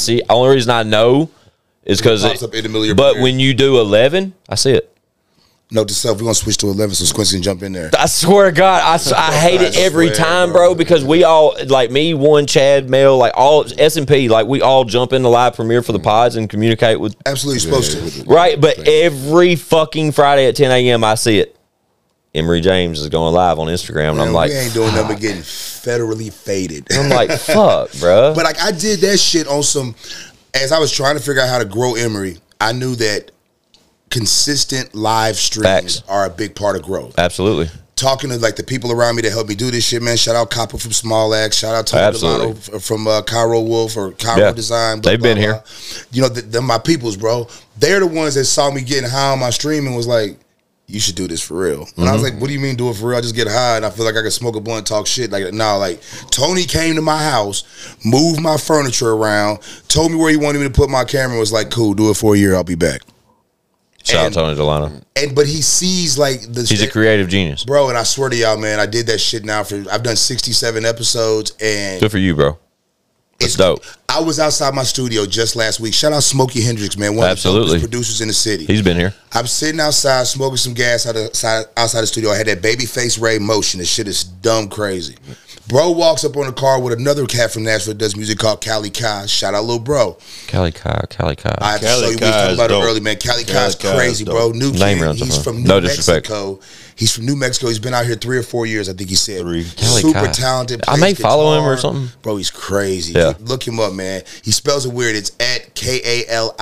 I know is because but when you do 11, I see it. Note to self, we're going to switch to 11 so Quincy can jump in there. I swear to God, I hate it every time, bro, because we all, like me, One, Chad, Mel, like all S&P, like we all jump in the live premiere for the pods and communicate with. Absolutely supposed to. Right, but every fucking Friday at 10 a.m. I see it. Emory James is going live on Instagram, and man, I'm like, we ain't doing nothing but getting federally faded. I'm like, fuck, bro. But like I did that shit on some, as I was trying to figure out how to grow Emory, I knew that consistent live streams are a big part of growth. Absolutely. Talking to like the people around me that helped me do this shit, man. Shout out Copper from Small Axe. Shout out Tony Delano from Cairo Wolf or Cairo Design. They've been here. You know, they're my peoples, bro. They're the ones that saw me getting high on my stream and was like, you should do this for real. And I was like, what do you mean do it for real? I just get high and I feel like I can smoke a blunt, talk shit. Like, no, like Tony came to my house, moved my furniture around, told me where he wanted me to put my camera, was like, cool, do it for a year, I'll be back. Shout out Tony Delano. But he sees like he's a creative genius. Bro, and I swear to y'all, man, I did that shit now I've done 67 episodes and good for you, bro. It's dope. I was outside my studio just last week. Shout out Smokey Hendrix, man. One of the dopest producers in the city. He's been here. I'm sitting outside smoking some gas outside the studio. I had that Babyface Ray motion. This shit is dumb crazy. Bro walks up on the car with another cat from Nashville that does music called Cali Kai. Shout out, little bro. Cali Kai. I have to show you what we talking about it early, man. Cali Kai is crazy, bro. New kid. He's from New Mexico. He's from New Mexico. He's been out here 3 or 4 years, I think he said. Super talented. I may follow him or something. Bro, he's crazy. Yeah. Look him up, man. He spells it weird. It's at Kalica.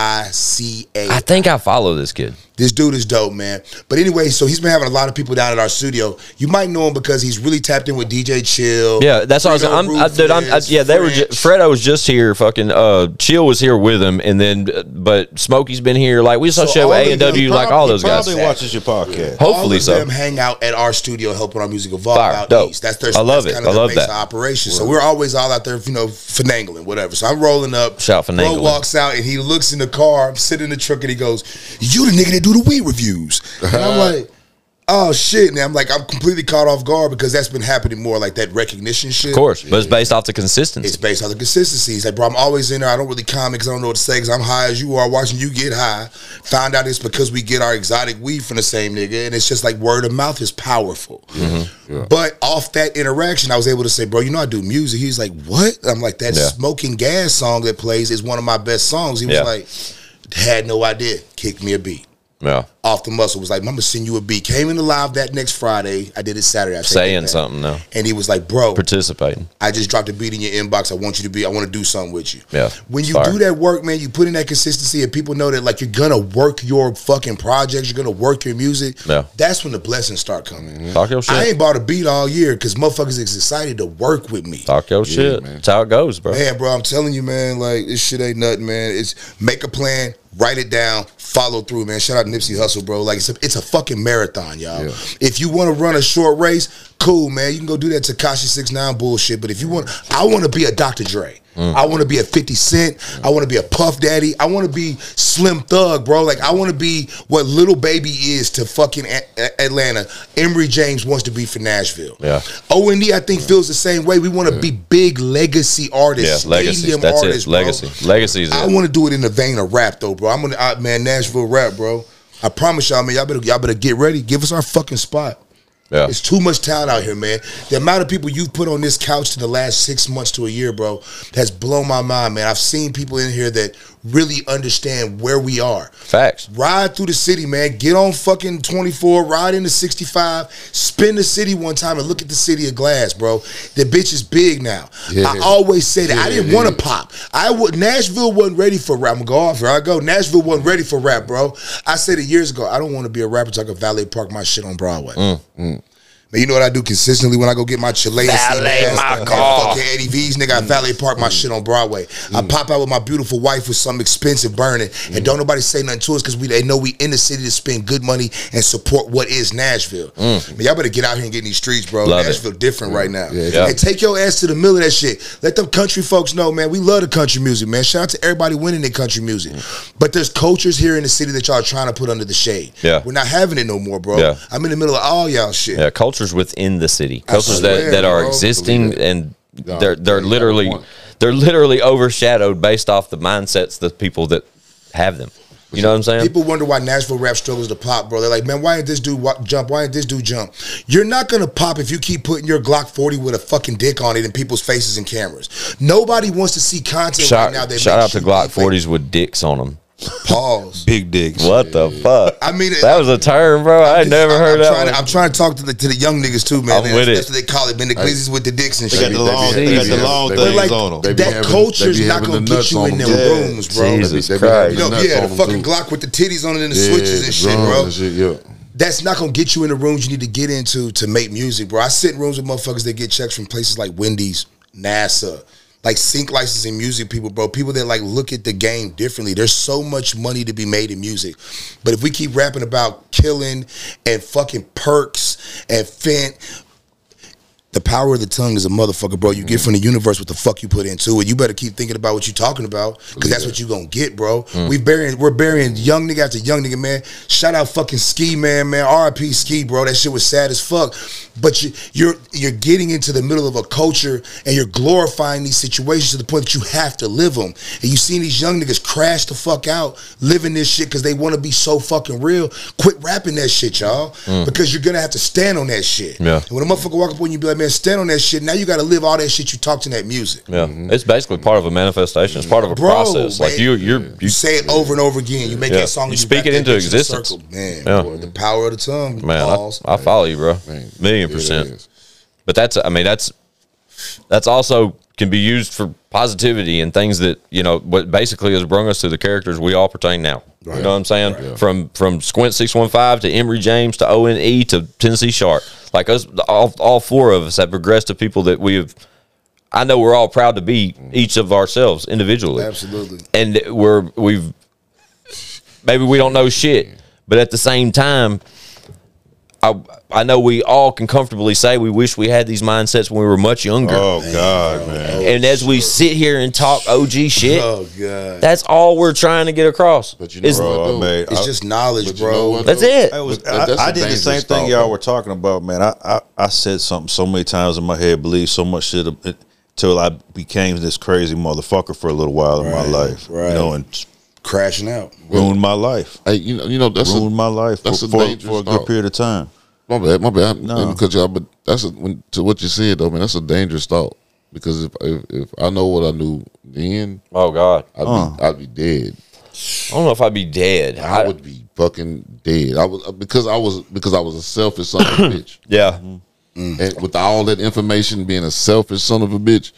I think I follow this kid. This dude is dope, man. But anyway, so he's been having a lot of people down at our studio. You might know him because he's really tapped in with DJ Chill. Yeah, that's what I was. They were. Fredo was just here. Fucking Chill was here with him, and then but Smokey's been here. Like we saw show A&W, like all those guys. Probably watches your podcast. Hopefully so. All of them hang out at our studio helping our music evolve out dope. east. That's their. I love it. Kind of I love that operation. So we're always all out there, you know, finagling, whatever. So I'm rolling up. Shout finagling. Bro walks out and he looks in the car. I'm sitting in the truck and he goes, "You the nigga that do the weed reviews?" And I'm like, oh shit. And I'm like, I'm completely caught off guard because that's been happening more, like that recognition shit. Of course, but it's based off the consistency. It's based off the consistency. He's like, bro, I'm always in there. I don't really comment because I don't know what to say because I'm high as you are, watching you get high. Found out it's because we get our exotic weed from the same nigga, and it's just like word of mouth is powerful. Yeah. But off that interaction, I was able to say, bro, you know I do music. He's like, what? I'm like, that Smoking Gas song that plays is one of my best songs. He was like, had no idea. Kicked me a beat. Yeah. Off the muscle. Was like, I'm going to send you a beat. Came in the live that next Friday. I did it Saturday. Saying something though. And he was like, bro. Participating. I just dropped a beat in your inbox. I want to do something with you. Yeah. When you do that work, man, you put in that consistency and people know that like you're going to work your fucking projects. You're going to work your music. Yeah. That's when the blessings start coming. Talk your shit. I ain't bought a beat all year because motherfuckers is excited to work with me. Talk your shit. Man. That's how it goes, bro. Man, bro, I'm telling you, man, like this shit ain't nothing, man. It's make a plan, write it down, follow through, man. Shout out Nipsey Hussle, bro. Like it's a fucking marathon, y'all. Yeah. If you want to run a short race, cool, man. You can go do that Tekashi 6ix9ine bullshit. But if you want, I want to be a Dr. Dre. I want to be a 50 Cent. I want to be a Puff Daddy. I want to be Slim Thug, bro. Like I want to be what Lil Baby is to fucking Atlanta. Emory James wants to be for Nashville. Yeah. O&E, I think, feels the same way. We want to be big legacy artists, stadium artists, it. bro. Legacy is it. I want to do it in the vein of rap, though, bro. I'm gonna, man, Nashville rap, bro. I promise y'all, man. Y'all better get ready. Give us our fucking spot. Yeah. It's too much talent out here, man. The amount of people you've put on this couch in the last 6 months to a year, bro, has blown my mind, man. I've seen people in here that really understand where we are. Facts. Ride through the city, man. Get on fucking 24, ride into 65, spin the city one time and look at the city of glass, bro. The bitch is big now. Yeah. I always say that. I didn't want to pop. Nashville wasn't ready for rap. I'm going to go off here. I go. Nashville wasn't ready for rap, bro. I said it years ago. I don't want to be a rapper so I can valet park my shit on Broadway. Man, you know what I do consistently when I go get my Chilean Valet my car. fucking Eddie V's, nigga, I valet park my shit on Broadway. I pop out with my beautiful wife with some expensive burning, and don't nobody say nothing to us because they know we in the city to spend good money and support what is Nashville. Man, y'all better get out here and get in these streets, bro. Love Nashville different right now. Yeah. And take your ass to the middle of that shit. Let them country folks know, man, we love the country music, man. Shout out to everybody winning in country music. But there's cultures here in the city that y'all are trying to put under the shade. Yeah. We're not having it no more, bro. Yeah. I'm in the middle of all y'all shit. Yeah, cultures within the city, cultures swear, that are bro. existing, and they're literally point. they're literally overshadowed based off the mindsets the people that have them. You know what I'm saying? People wonder why Nashville rap struggles to pop, bro. They're like, man, why didn't this dude jump? Why didn't this dude jump? You're not going to pop if you keep putting your Glock 40 with a fucking dick on it in people's faces and cameras. Nobody wants to see content right now. Shout out to Glock 40s with dicks on them. Pause. Big dicks. What the fuck? I mean, that was a term, bro. I had never heard that one. I'm trying to talk to the young niggas too, man. I'm with it. That's what they call it, man. The glizzies with the dicks and They shit. got the long But things like, on them. They be that having- culture's they be not having going to the get nuts you on in them, them too. rooms, bro. Jesus They be Christ. having You know, nuts yeah, on the them, fucking too. Glock with the titties on it and the Yeah, switches and shit, drums bro. and shit, yeah. That's not gonna get you in the rooms you need to get into to make music, bro. I sit in rooms with motherfuckers that get checks from places like Wendy's, NASA, like sync licensing music people, bro. People that like look at the game differently. There's so much money to be made in music. But if we keep rapping about killing and fucking perks and fent, the power of the tongue is a motherfucker, bro. You get from the universe what the fuck you put into it. You better keep thinking about what you're talking about, because that's what you gonna get, bro. We're burying young nigga after young nigga, man. Shout out fucking Ski, man. R.I.P. Ski, bro. That shit was sad as fuck. But you're getting into the middle of a culture and you're glorifying these situations to the point that you have to live them. And you seen these young niggas crash the fuck out living this shit because they want to be so fucking real. Quit rapping that shit, y'all, because you're gonna have to stand on that shit. Yeah. And when a motherfucker walk up on you and be like, man, stand on that shit. Now you got to live all that shit you talked in that music. Yeah, it's basically part of a manifestation. It's part of a process. Like man, you say it over and over again. You make Yeah. that song. You and speak back it that into bitch in a existence. circle. Man, Yeah. boy, the power of the tongue. man, Balls. I follow you, bro. Man, $1,000,000%. it is. But that's also can be used for positivity and things that, you know, what basically has brought us to the characters we all pertain now. You know what I'm saying? Right. From Squint 615 to Emory James to ONE to Tennessee Sharp. Like us, all four of us have progressed to people that I know we're all proud to be each of ourselves individually. Absolutely. And maybe we don't know shit, but at the same time, I know we all can comfortably say we wish we had these mindsets when we were much younger. Oh God, man! And as we sit here and talk OG shit, Oh God, that's all we're trying to get across. But you know Is- what, Bro, though? man, it's just knowledge, But you bro. know what, That's though? it. That's I a did the dangerous same thing thought, y'all bro. were talking about, man. I said something so many times in my head, believed so much shit until I became this crazy motherfucker for a little while in my life. right. You know, and Crashing out. ruined my life. Hey, you know that's Ruined my life that's for a a dangerous good thought. period of time. My bad. No. Because y'all, but to what you said though, man. That's a dangerous thought, because if I know what I knew then, Oh God, I'd be dead. I don't know if I'd be dead. I would be fucking dead. I was because I was a selfish son of a bitch. Yeah, And with all that information, being a selfish son of a bitch,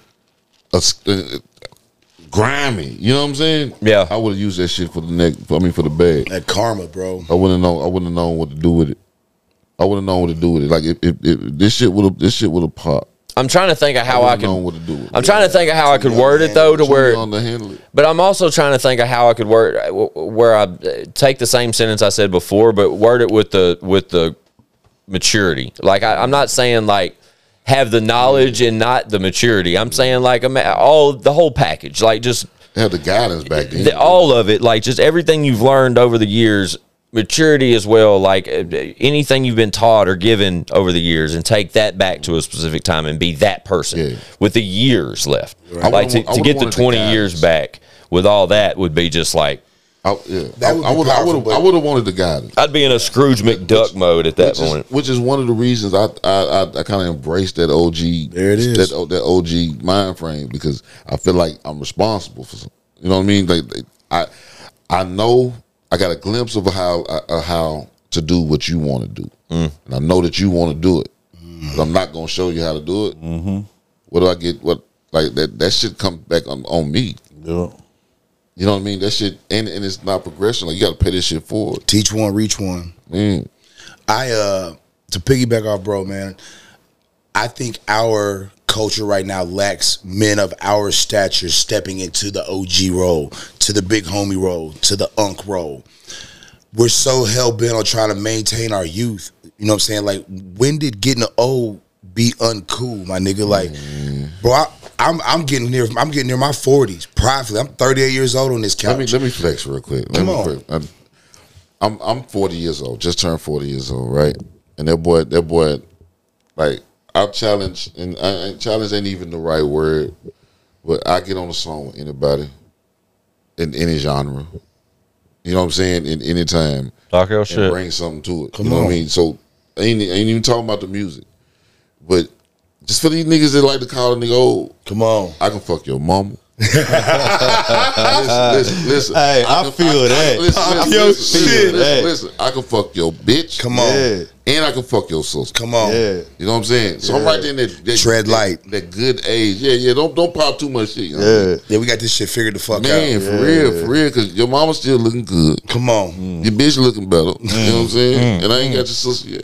grimy. You know what I'm saying? Yeah. I would have used that shit for the neck. For the bag. That karma, bro. I wouldn't have known what to do with it. I wouldn't have known what to do with it. Like if this shit would have popped. I'm trying to think of how I wouldn't could. know what to do with it. I'm trying to think of how I could word it though, to Too where. young to handle it. But I'm also trying to think of how I could word where I take the same sentence I said before, but word it with the maturity. Like I'm not saying like have the knowledge and not the maturity. I'm saying like the whole package. Like just Have the guidance back then. all of it. Like just everything you've learned over the years. Maturity as well, like anything you've been taught or given over the years, and take that back to a specific time and be that person with the years left. Right. Like I to would've get the wanted 20 the years guidance. back with all that would be just like I would have wanted the guidance. I'd be in a Scrooge McDuck mode at that point. Which is one of the reasons I kind of embraced that OG. There it is. That OG mind frame, because I feel like I'm responsible for something. You know what I mean? Like I know I got a glimpse of how to do what you want to do, and I know that you want to do it, but I'm not gonna show you how to do it. Mm-hmm. What do I get? What like that? That shit comes back on me. Yeah. You know what I mean? That shit, and it's not progression. Like you got to pay this shit forward. Teach one, reach one. Man. I to piggyback off, bro, man, I think our culture right now lacks men of our stature stepping into the OG role, to the big homie role, to the unk role. We're so hell-bent on trying to maintain our youth. You know what I'm saying? Like, when did getting old be uncool, my nigga? Like, bro, I'm getting near my 40s. Pridefully, I'm 38 years old on this couch. Let me flex real quick. Come on. I'm 40 years old. Just turned 40 years old, right? And that boy, like, I'll challenge, and challenge ain't even the right word, but I get on a song with anybody in any genre. You know what I'm saying? In any time. Talk your shit. Bring something to it. You know what I mean? So I ain't even talking about the music. But just for these niggas that like to call a nigga old. Come on. I can fuck your mama. listen. Hey, I feel that. Listen. I can fuck your bitch. Come on. Yeah. And I can fuck your sister. Come on. Yeah. You know what I'm saying? So I'm right there in that Tread light. That good age. Yeah. Don't pop too much shit. You know what I mean? Yeah, we got this shit figured the fuck Man, out. for real, because your mama's still looking good. Come on. Your bitch looking better. You know what I'm saying? And I ain't got your sister yet.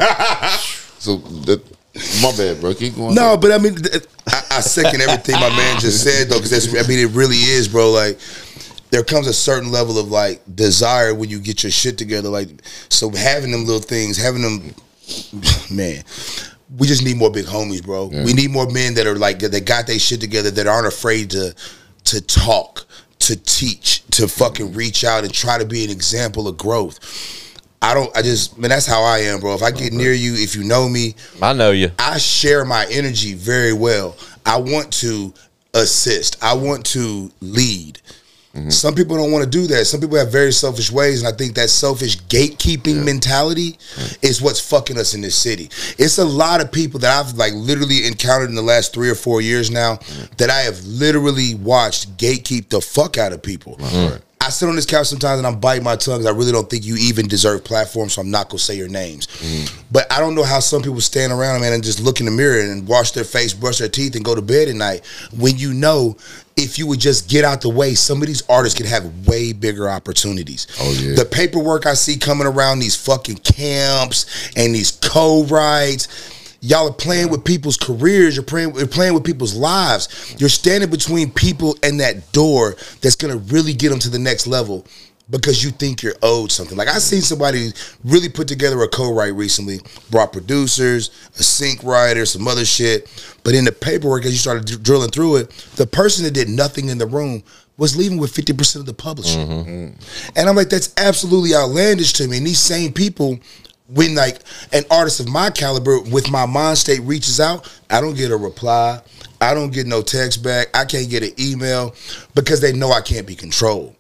So that, my bad, bro. Keep going. No, but I mean, I second everything my man just said, though, because I mean, it really is, bro. Like, there comes a certain level of, like, desire when you get your shit together. Like, so having them little things, having them, man, we just need more big homies, bro. Yeah. We need more men that are, like, that got their shit together, that aren't afraid to talk, to teach, to fucking reach out and try to be an example of growth. Man, that's how I am, bro. If I get near you, if you know me, I know you. I share my energy very well. I want to assist. I want to lead. Mm-hmm. Some people don't want to do that. Some people have very selfish ways, and I think that selfish gatekeeping mentality is what's fucking us in this city. It's a lot of people that I've, like, literally encountered in the last 3 or 4 years now that I have literally watched gatekeep the fuck out of people. Right. I sit on this couch sometimes and I'm biting my tongue because I really don't think you even deserve platforms, so I'm not going to say your names. But I don't know how some people stand around, man, and just look in the mirror and wash their face, brush their teeth, and go to bed at night when you know if you would just get out the way, some of these artists could have way bigger opportunities. Oh, yeah. The paperwork I see coming around these fucking camps and these co-writes, y'all are playing with people's careers. You're playing with people's lives. You're standing between people and that door that's going to really get them to the next level because you think you're owed something. Like, I seen somebody really put together a co-write recently, brought producers, a sync writer, some other shit. But in the paperwork, as you started drilling through it, the person that did nothing in the room was leaving with 50% of the publishing. Mm-hmm. And I'm like, that's absolutely outlandish to me. And these same people, when, like, an artist of my caliber with my mind state reaches out, I don't get a reply. I don't get no text back. I can't get an email because they know I can't be controlled.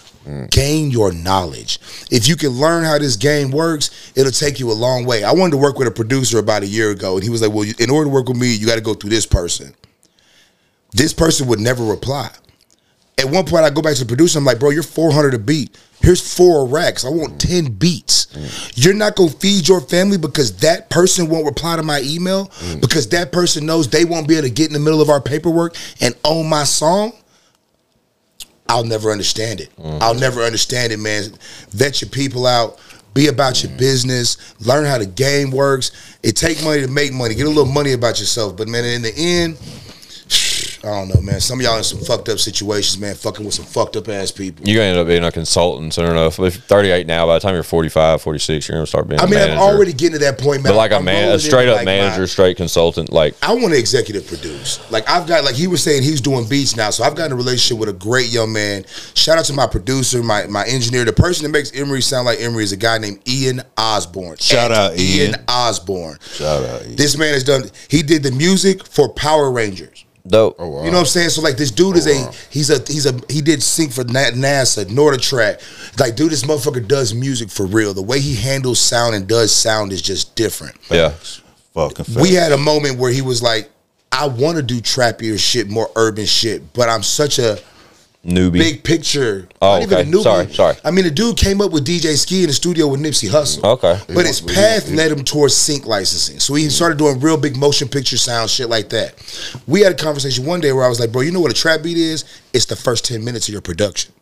Gain your knowledge. If you can learn how this game works, it'll take you a long way. I wanted to work with a producer about a year ago, and he was like, well, in order to work with me, you got to go through this person. This person would never reply. At one point, I go back to the producer. I'm like, bro, you're 400 a beat. Here's 4 racks. I want 10 beats. You're not going to feed your family because that person won't reply to my email, because that person knows they won't be able to get in the middle of our paperwork and own my song? I'll never understand it. I'll never understand it, man. Vet your people out. Be about your business. Learn how the game works. It takes money to make money. Get a little money about yourself. But, man, in the end, I don't know, man. Some of y'all in some fucked up situations, man, fucking with some fucked up ass people. You're going to end up being a consultant soon enough. If you're 38 now, by the time you're 45, 46, you're going to start being a manager. I'm already getting to that point, man. But like a straight up manager, straight consultant. Like, I want to executive produce. Like, I've got, like he was saying, he's doing beats now. So I've got in a relationship with a great young man. Shout out to my producer, my engineer. The person that makes Emery sound like Emery is a guy named Ian Osborne. Shout out Ian Osborne. Shout out Ian. This man he did the music for Power Rangers. Dope. Oh, wow. You know what I'm saying? So, like, this dude is he did sync for NASA, NordiTrack. Like, dude, this motherfucker does music for real. The way he handles sound and does sound is just different. Yeah. Fucking facts. We had a moment where he was like, I want to do trappier shit, more urban shit, but I'm such a newbie. Big picture. Oh, not even okay. a newbie. Sorry. I mean, the dude came up with DJ Ski in the studio with Nipsey Hussle. Okay. But his path led him towards sync licensing. So he started doing real big motion picture sound, shit like that. We had a conversation one day where I was like, bro, you know what a trap beat is? It's the first 10 minutes of your production.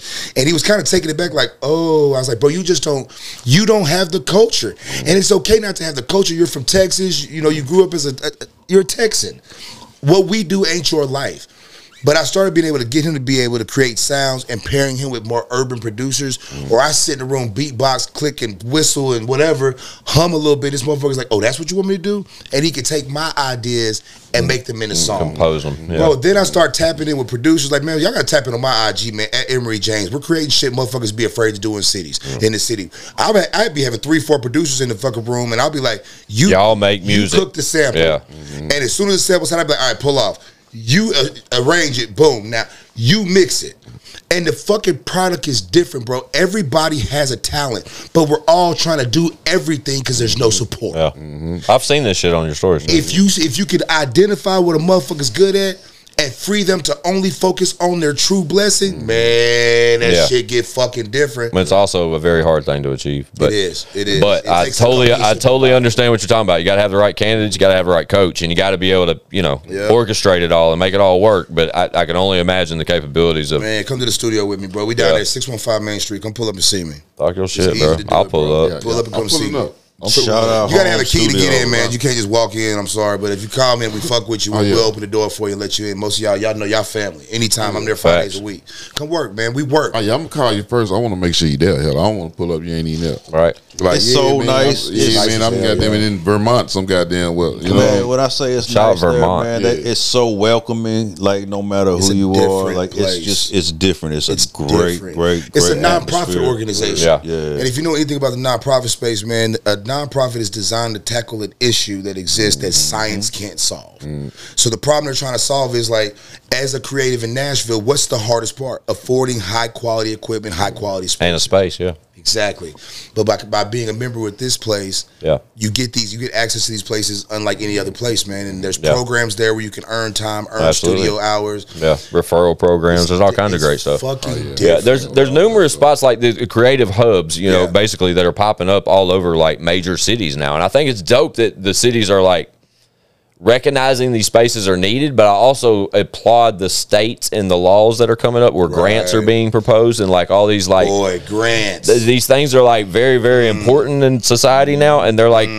And he was kind of taking it back like, oh, I was like, bro, you don't have the culture. And it's okay not to have the culture. You're from Texas. You know, you grew up as you're a Texan. What we do ain't your life. But I started being able to get him to be able to create sounds and pairing him with more urban producers. Or I sit in the room, beatbox, click and whistle and whatever, hum a little bit. This motherfucker's like, oh, that's what you want me to do? And he can take my ideas and make them in a song. Compose them. Yeah. Bro, then I start tapping in with producers like, man, y'all got to tap in on my IG, man, at Emery James. We're creating shit motherfuckers be afraid to do in cities, in the city. I'd be having 3-4 producers in the fucking room, and I'll be like, y'all make music. You cook the sample. Yeah. And as soon as the sample's out, I'd be like, all right, pull off. You arrange it, boom. Now, you mix it. And the fucking product is different, bro. Everybody has a talent, but we're all trying to do everything because there's no support. Yeah. I've seen this shit on your stories. If you could identify what a motherfucker's good at and free them to only focus on their true blessing, man, that shit get fucking different. But it's also a very hard thing to achieve. But it is. But I totally understand what you're talking about. You got to have the right candidates. You got to have the right coach, and you got to be able to, orchestrate it all and make it all work. But I can only imagine the capabilities of. Man, come to the studio with me, bro. We down there, 615 Main Street. Come pull up and see me. Talk your shit, bro. I'll pull up. Pull up and come see me. Shout out. You gotta have a key to get in, man. You can't just walk in. I'm sorry, but if you call me and we fuck with you, we'll open the door for you and let you in. Most of y'all know y'all family. Anytime, I'm there 5 days a week. Come work, man. We work. I'm gonna call you first. I want to make sure you there. Hell, I don't want to pull up. You ain't even there. Right. Like, it's so nice. I'm goddamn in Vermont. Some goddamn man, what I say is nice Vermont, there, man. It's so welcoming. Like no matter who you are, like it's different. It's great. It's a nonprofit organization. Yeah. And if you know anything about the nonprofit space, man, a nonprofit is designed to tackle an issue that exists that science can't solve. So the problem they're trying to solve is like, as a creative in Nashville, what's the hardest part? Affording high quality equipment, high quality space. And a space, yeah. Exactly. But by being a member with this place, you get access to these places unlike any other place, man. And there's programs there where you can earn time, studio hours. Yeah, referral programs. There's all kinds of great stuff. Yeah, there's numerous spots like the creative hubs, basically that are popping up all over like major cities now. And I think it's dope that the cities are like recognizing these spaces are needed, but I also applaud the states and the laws that are coming up where grants are being proposed and like all these like grants. These things are like very, very important in society now, and they're like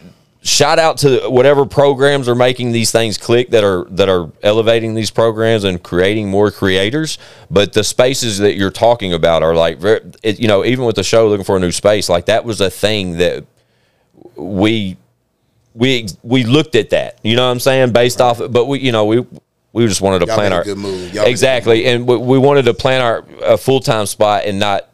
shout out to whatever programs are making these things click that are elevating these programs and creating more creators. But the spaces that you're talking about are like even with the show Looking for a New Space, like that was a thing that we looked at that, you know what I'm saying, based off, but we just wanted to plan our good move. Exactly, and we wanted to plan a full-time spot and not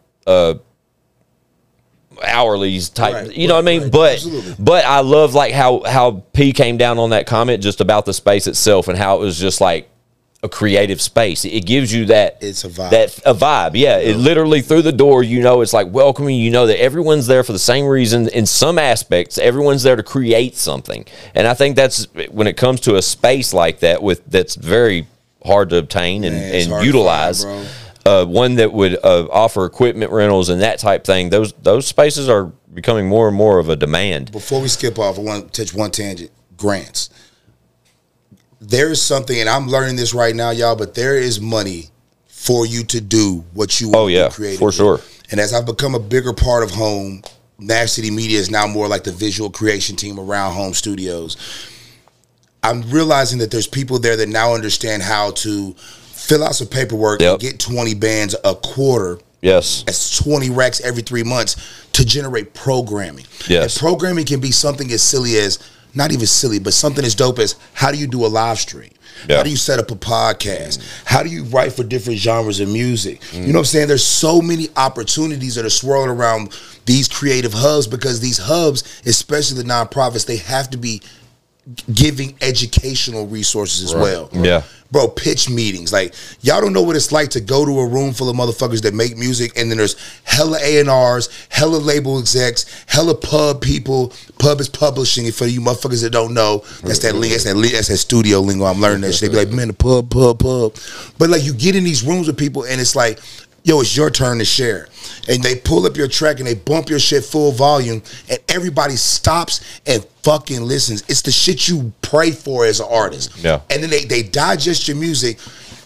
hourly type, you know what I mean? But I love like how P came down on that comment just about the space itself and how it was just like a creative space. It gives you that it's a vibe. Yeah. It literally through the door, it's like welcoming. You know that everyone's there for the same reason. In some aspects, everyone's there to create something. And I think that's when it comes to a space like that that's very hard to obtain and utilize. One that would offer equipment rentals and that type thing. Those spaces are becoming more and more of a demand. Before we skip off, I want to touch one tangent. Grants. There is something, and I'm learning this right now, y'all, but there is money for you to do what you want to create. For sure. And as I've become a bigger part of home, Nash City Media is now more like the visual creation team around home studios. I'm realizing that there's people there that now understand how to fill out some paperwork and get 20 bands a quarter. Yes. That's 20 racks every 3 months to generate programming. Yes. And programming can be something as silly as, not even silly, but something as dope as how do you do a live stream? Yeah. How do you set up a podcast? How do you write for different genres of music? You know what I'm saying? There's so many opportunities that are swirling around these creative hubs because these hubs, especially the nonprofits, they have to be giving educational resources as well. Yeah. Bro, pitch meetings. Like, y'all don't know what it's like to go to a room full of motherfuckers that make music, and then there's hella A&Rs, hella label execs, hella pub people. Pub is publishing. For you motherfuckers that don't know, that's that lingo, that's that studio lingo. I'm learning that shit. They be like, man, the pub. But like, you get in these rooms with people, and it's like, yo, it's your turn to share. And they pull up your track and they bump your shit full volume, and everybody stops and fucking listens. It's the shit you pray for as an artist. Yeah. And then they digest your music.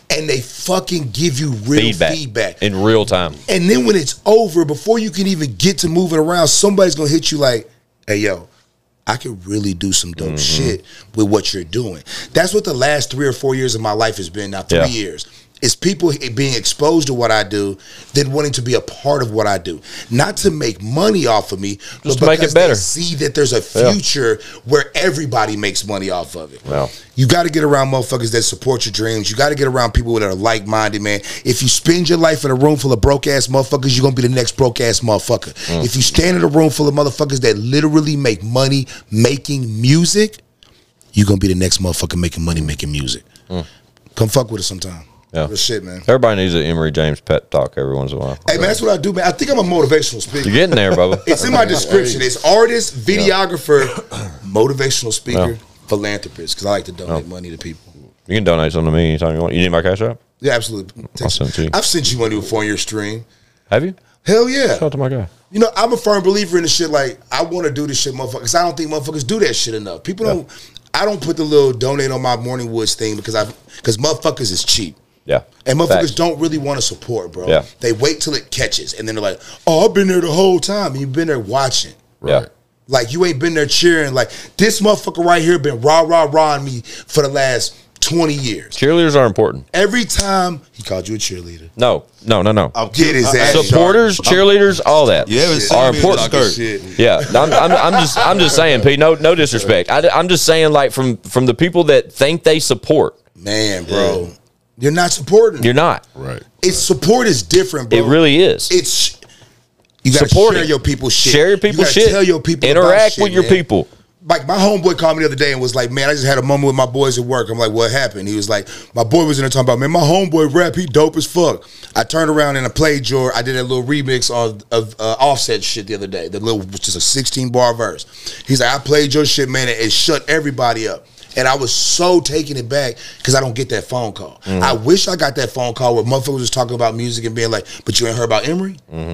and they fucking give you real feedback in real time. And then when it's over, before you can even get to moving around, somebody's gonna hit you like, hey, yo, I could really do some dope shit with what you're doing. That's what the last 3 or 4 years of my life has been now, 3 years. It's people being exposed to what I do, then wanting to be a part of what I do. Not to make money off of me, but to make it better. they see that there's a future where everybody makes money off of it. Wow. You got to get around motherfuckers that support your dreams. You got to get around people that are like-minded, man. If you spend your life in a room full of broke-ass motherfuckers, you're going to be the next broke-ass motherfucker. If you stand in a room full of motherfuckers that literally make money making music, you're going to be the next motherfucker making money making music. Come fuck with us sometime. Yeah. Real shit, man. Everybody needs an Emory James pep talk every once in a while. Hey, man, that's what I do, man. I think I'm a motivational speaker. You're getting there, Bubba. It's in my description. It's artist, videographer, motivational speaker, philanthropist, because I like to donate money to people. You can donate something to me anytime you want. You need my cash app? Yeah, absolutely. I'll send it to you. I've sent you money before on your stream. Have you? Hell yeah. Shout out to my guy. You know, I'm a firm believer in the shit. Like, I want to do this shit, motherfuckers. 'Cause I don't think motherfuckers do that shit enough. People don't. I don't put the little donate on my Morning Woods thing because motherfuckers is cheap. Yeah. And motherfuckers Facts. don't really want to support, bro. Yeah. They wait till it catches, and then they're like, "Oh, I've been there the whole time." And you've been there watching. Yeah. Like, you ain't been there cheering. Like, this motherfucker right here been rah-rah-rahing me for the last 20 years. Cheerleaders are important. Every time he called you a cheerleader. No. Get his ass Supporters, cheerleaders, all that You haven't seen are me in a important. skirt. Yeah, I'm just saying, Pete. No disrespect. I'm just saying, like from the people that think they support, Man, bro. You're not supporting. you're not. Right. It's support is different, bro. It really is. It's you gotta Supporting. share your people's shit. Share your people's shit. Tell your people about Interact shit, with your man. people. Like, my homeboy called me the other day and was like, "Man, I just had a moment with my boys at work." I'm like, "What happened?" He was like, "My boy was in there talking about, man, my homeboy rap, he dope as fuck." I turned around and I played I did a little remix of Offset shit the other day. The little, just a 16-bar verse. He's like, "I played your shit, man, and it shut everybody up." And I was so taken aback because I don't get that phone call. I wish I got that phone call where motherfuckers was talking about music and being like, "But you ain't heard about Emory?"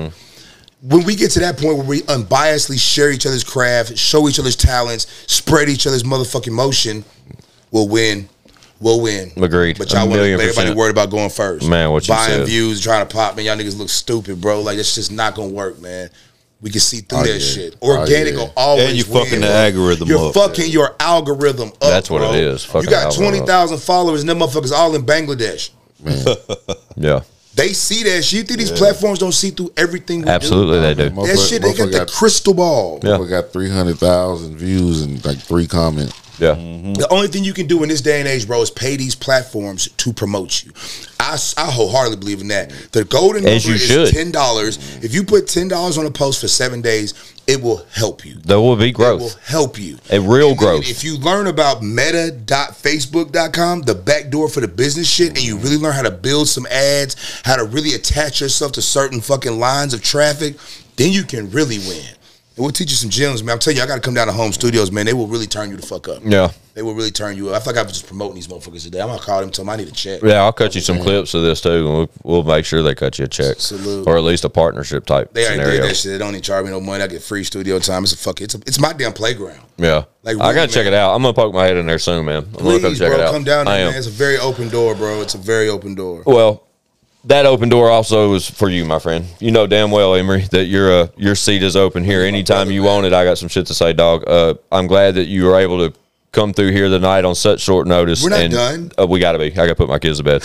When we get to that point where we unbiasedly share each other's craft, show each other's talents, spread each other's motherfucking motion, we'll win. We'll win. Agreed. But y'all want 1,000,000%. everybody worried about going first. Man, what you Buying said. views, trying to pop, man. Y'all niggas look stupid, bro. Like, that's just not gonna work, man. We can see through that shit. Organic will always And you win, fucking the bro. algorithm You're up. fucking your algorithm up. That's what bro. it is. Fucking You got algorithm 20,000 followers, and them motherfuckers all in Bangladesh. Yeah, They see that shit. You think these platforms don't see through everything we absolutely they do. do? That shit, they got the crystal ball. Yeah. We got 300,000 views and like 3 comments. Yeah, The only thing you can do in this day and age, bro, is pay these platforms to promote you. I wholeheartedly believe in that. The golden As number you is should. $10. If you put $10 on a post for 7 days, it will help you. there will be It will growth. help you. A real And then growth. If you learn about meta.facebook.com, the backdoor for the business shit, and you really learn how to build some ads, how to really attach yourself to certain fucking lines of traffic, then you can really win. And we'll teach you some gems, man. I'm telling you, I got to come down to Home Studios, man. They will really turn you the fuck up. Yeah, They will really turn you up. I feel like I was just promoting these motherfuckers today. I'm going to call them and tell them I need a check. yeah. I'll cut you some clips of this too, and we'll make sure they cut you a check, Salute. or at least a partnership type They already scenario. did that shit. They don't even charge me no money. I get free studio time. It's my damn playground. Yeah, Like, I really, gotta check man. it out. I'm gonna poke my head in there soon, man. I'm gonna come Please, check bro, it out. come down I there, am. man. It's a very open door, bro. It's a very open door. Well, that open door also is for you, my friend. You know damn well, Emory, that your seat is open here anytime you want it. I got some shit to say, dog. I'm glad that you were able to come through here tonight on such short notice. We're not and, done. We got to be. I got to put my kids to bed.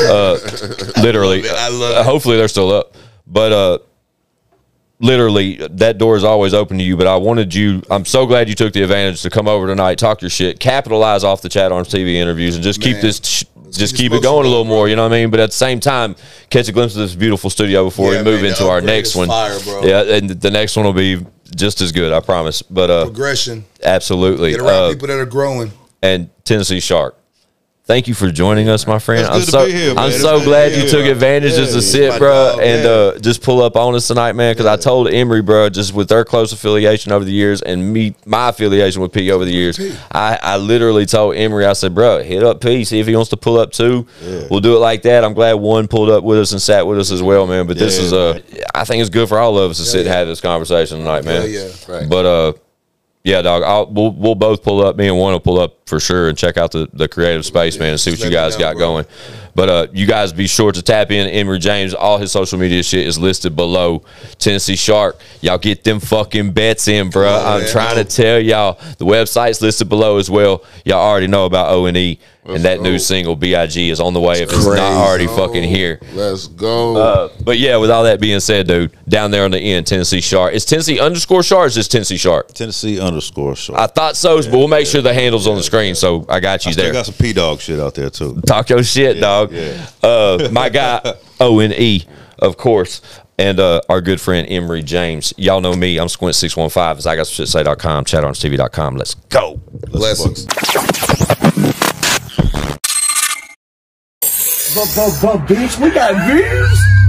Literally. I love it. Hopefully they're still up. But literally, that door is always open to you. But I'm so glad you took the advantage to come over tonight, talk your shit, capitalize off the Chat Arms TV interviews, and just keep Man. this. Just keep it going a little more, you know what I mean? But at the same time, catch a glimpse of this beautiful studio before we Yeah, move man, into the our upgrade next is one. fire, bro. Yeah, and the next one will be just as good, I promise. But Progression. absolutely. Get around people that are growing. And Tennessee Shark, thank you for joining us, my friend. It's good to be here, man. I'm It's so good to glad be you here, took bro. advantage Yeah, just to it's sit, my bro, dog, and just pull up on us tonight, man. Because I told Emory, bro, just with their close affiliation over the years and my affiliation with P over the years, I literally told Emory, I said, bro, hit up P, see if he wants to pull up too. We'll do it like that. I'm glad one pulled up with us and sat with us as well, man. But this is I think it's good for all of us to sit and have this conversation tonight, man. Yeah. Right. But Yeah, dog. We'll both pull up. Me and one will pull up for sure and check out the creative space, man, and see what you guys got going. But you guys be sure to tap in Emory James. All his social media shit is listed below. Tennessee Shark, y'all get them fucking bets in, bro. I'm trying to tell y'all. The website's listed below as well. Y'all already know about O&E. And that new single, B.I.G., is on the way if it's not already fucking here. Let's go. But yeah, with all that being said, dude, down there on the end, Tennessee Shark. It's Tennessee _Shark or is this Tennessee Shark? Tennessee _Shark. I thought so, but we'll make sure the handle's on the screen, so I got you there. I got some P-Dog shit out there, too. Talk your shit, dog. Yeah. My guy, O&E, of course, and our good friend, Emory James. Y'all know me. I'm Squint615. It's IGotSomShitToSay.com, ChatOnTV.com. Let's go. Blessings. Bitch, we got views.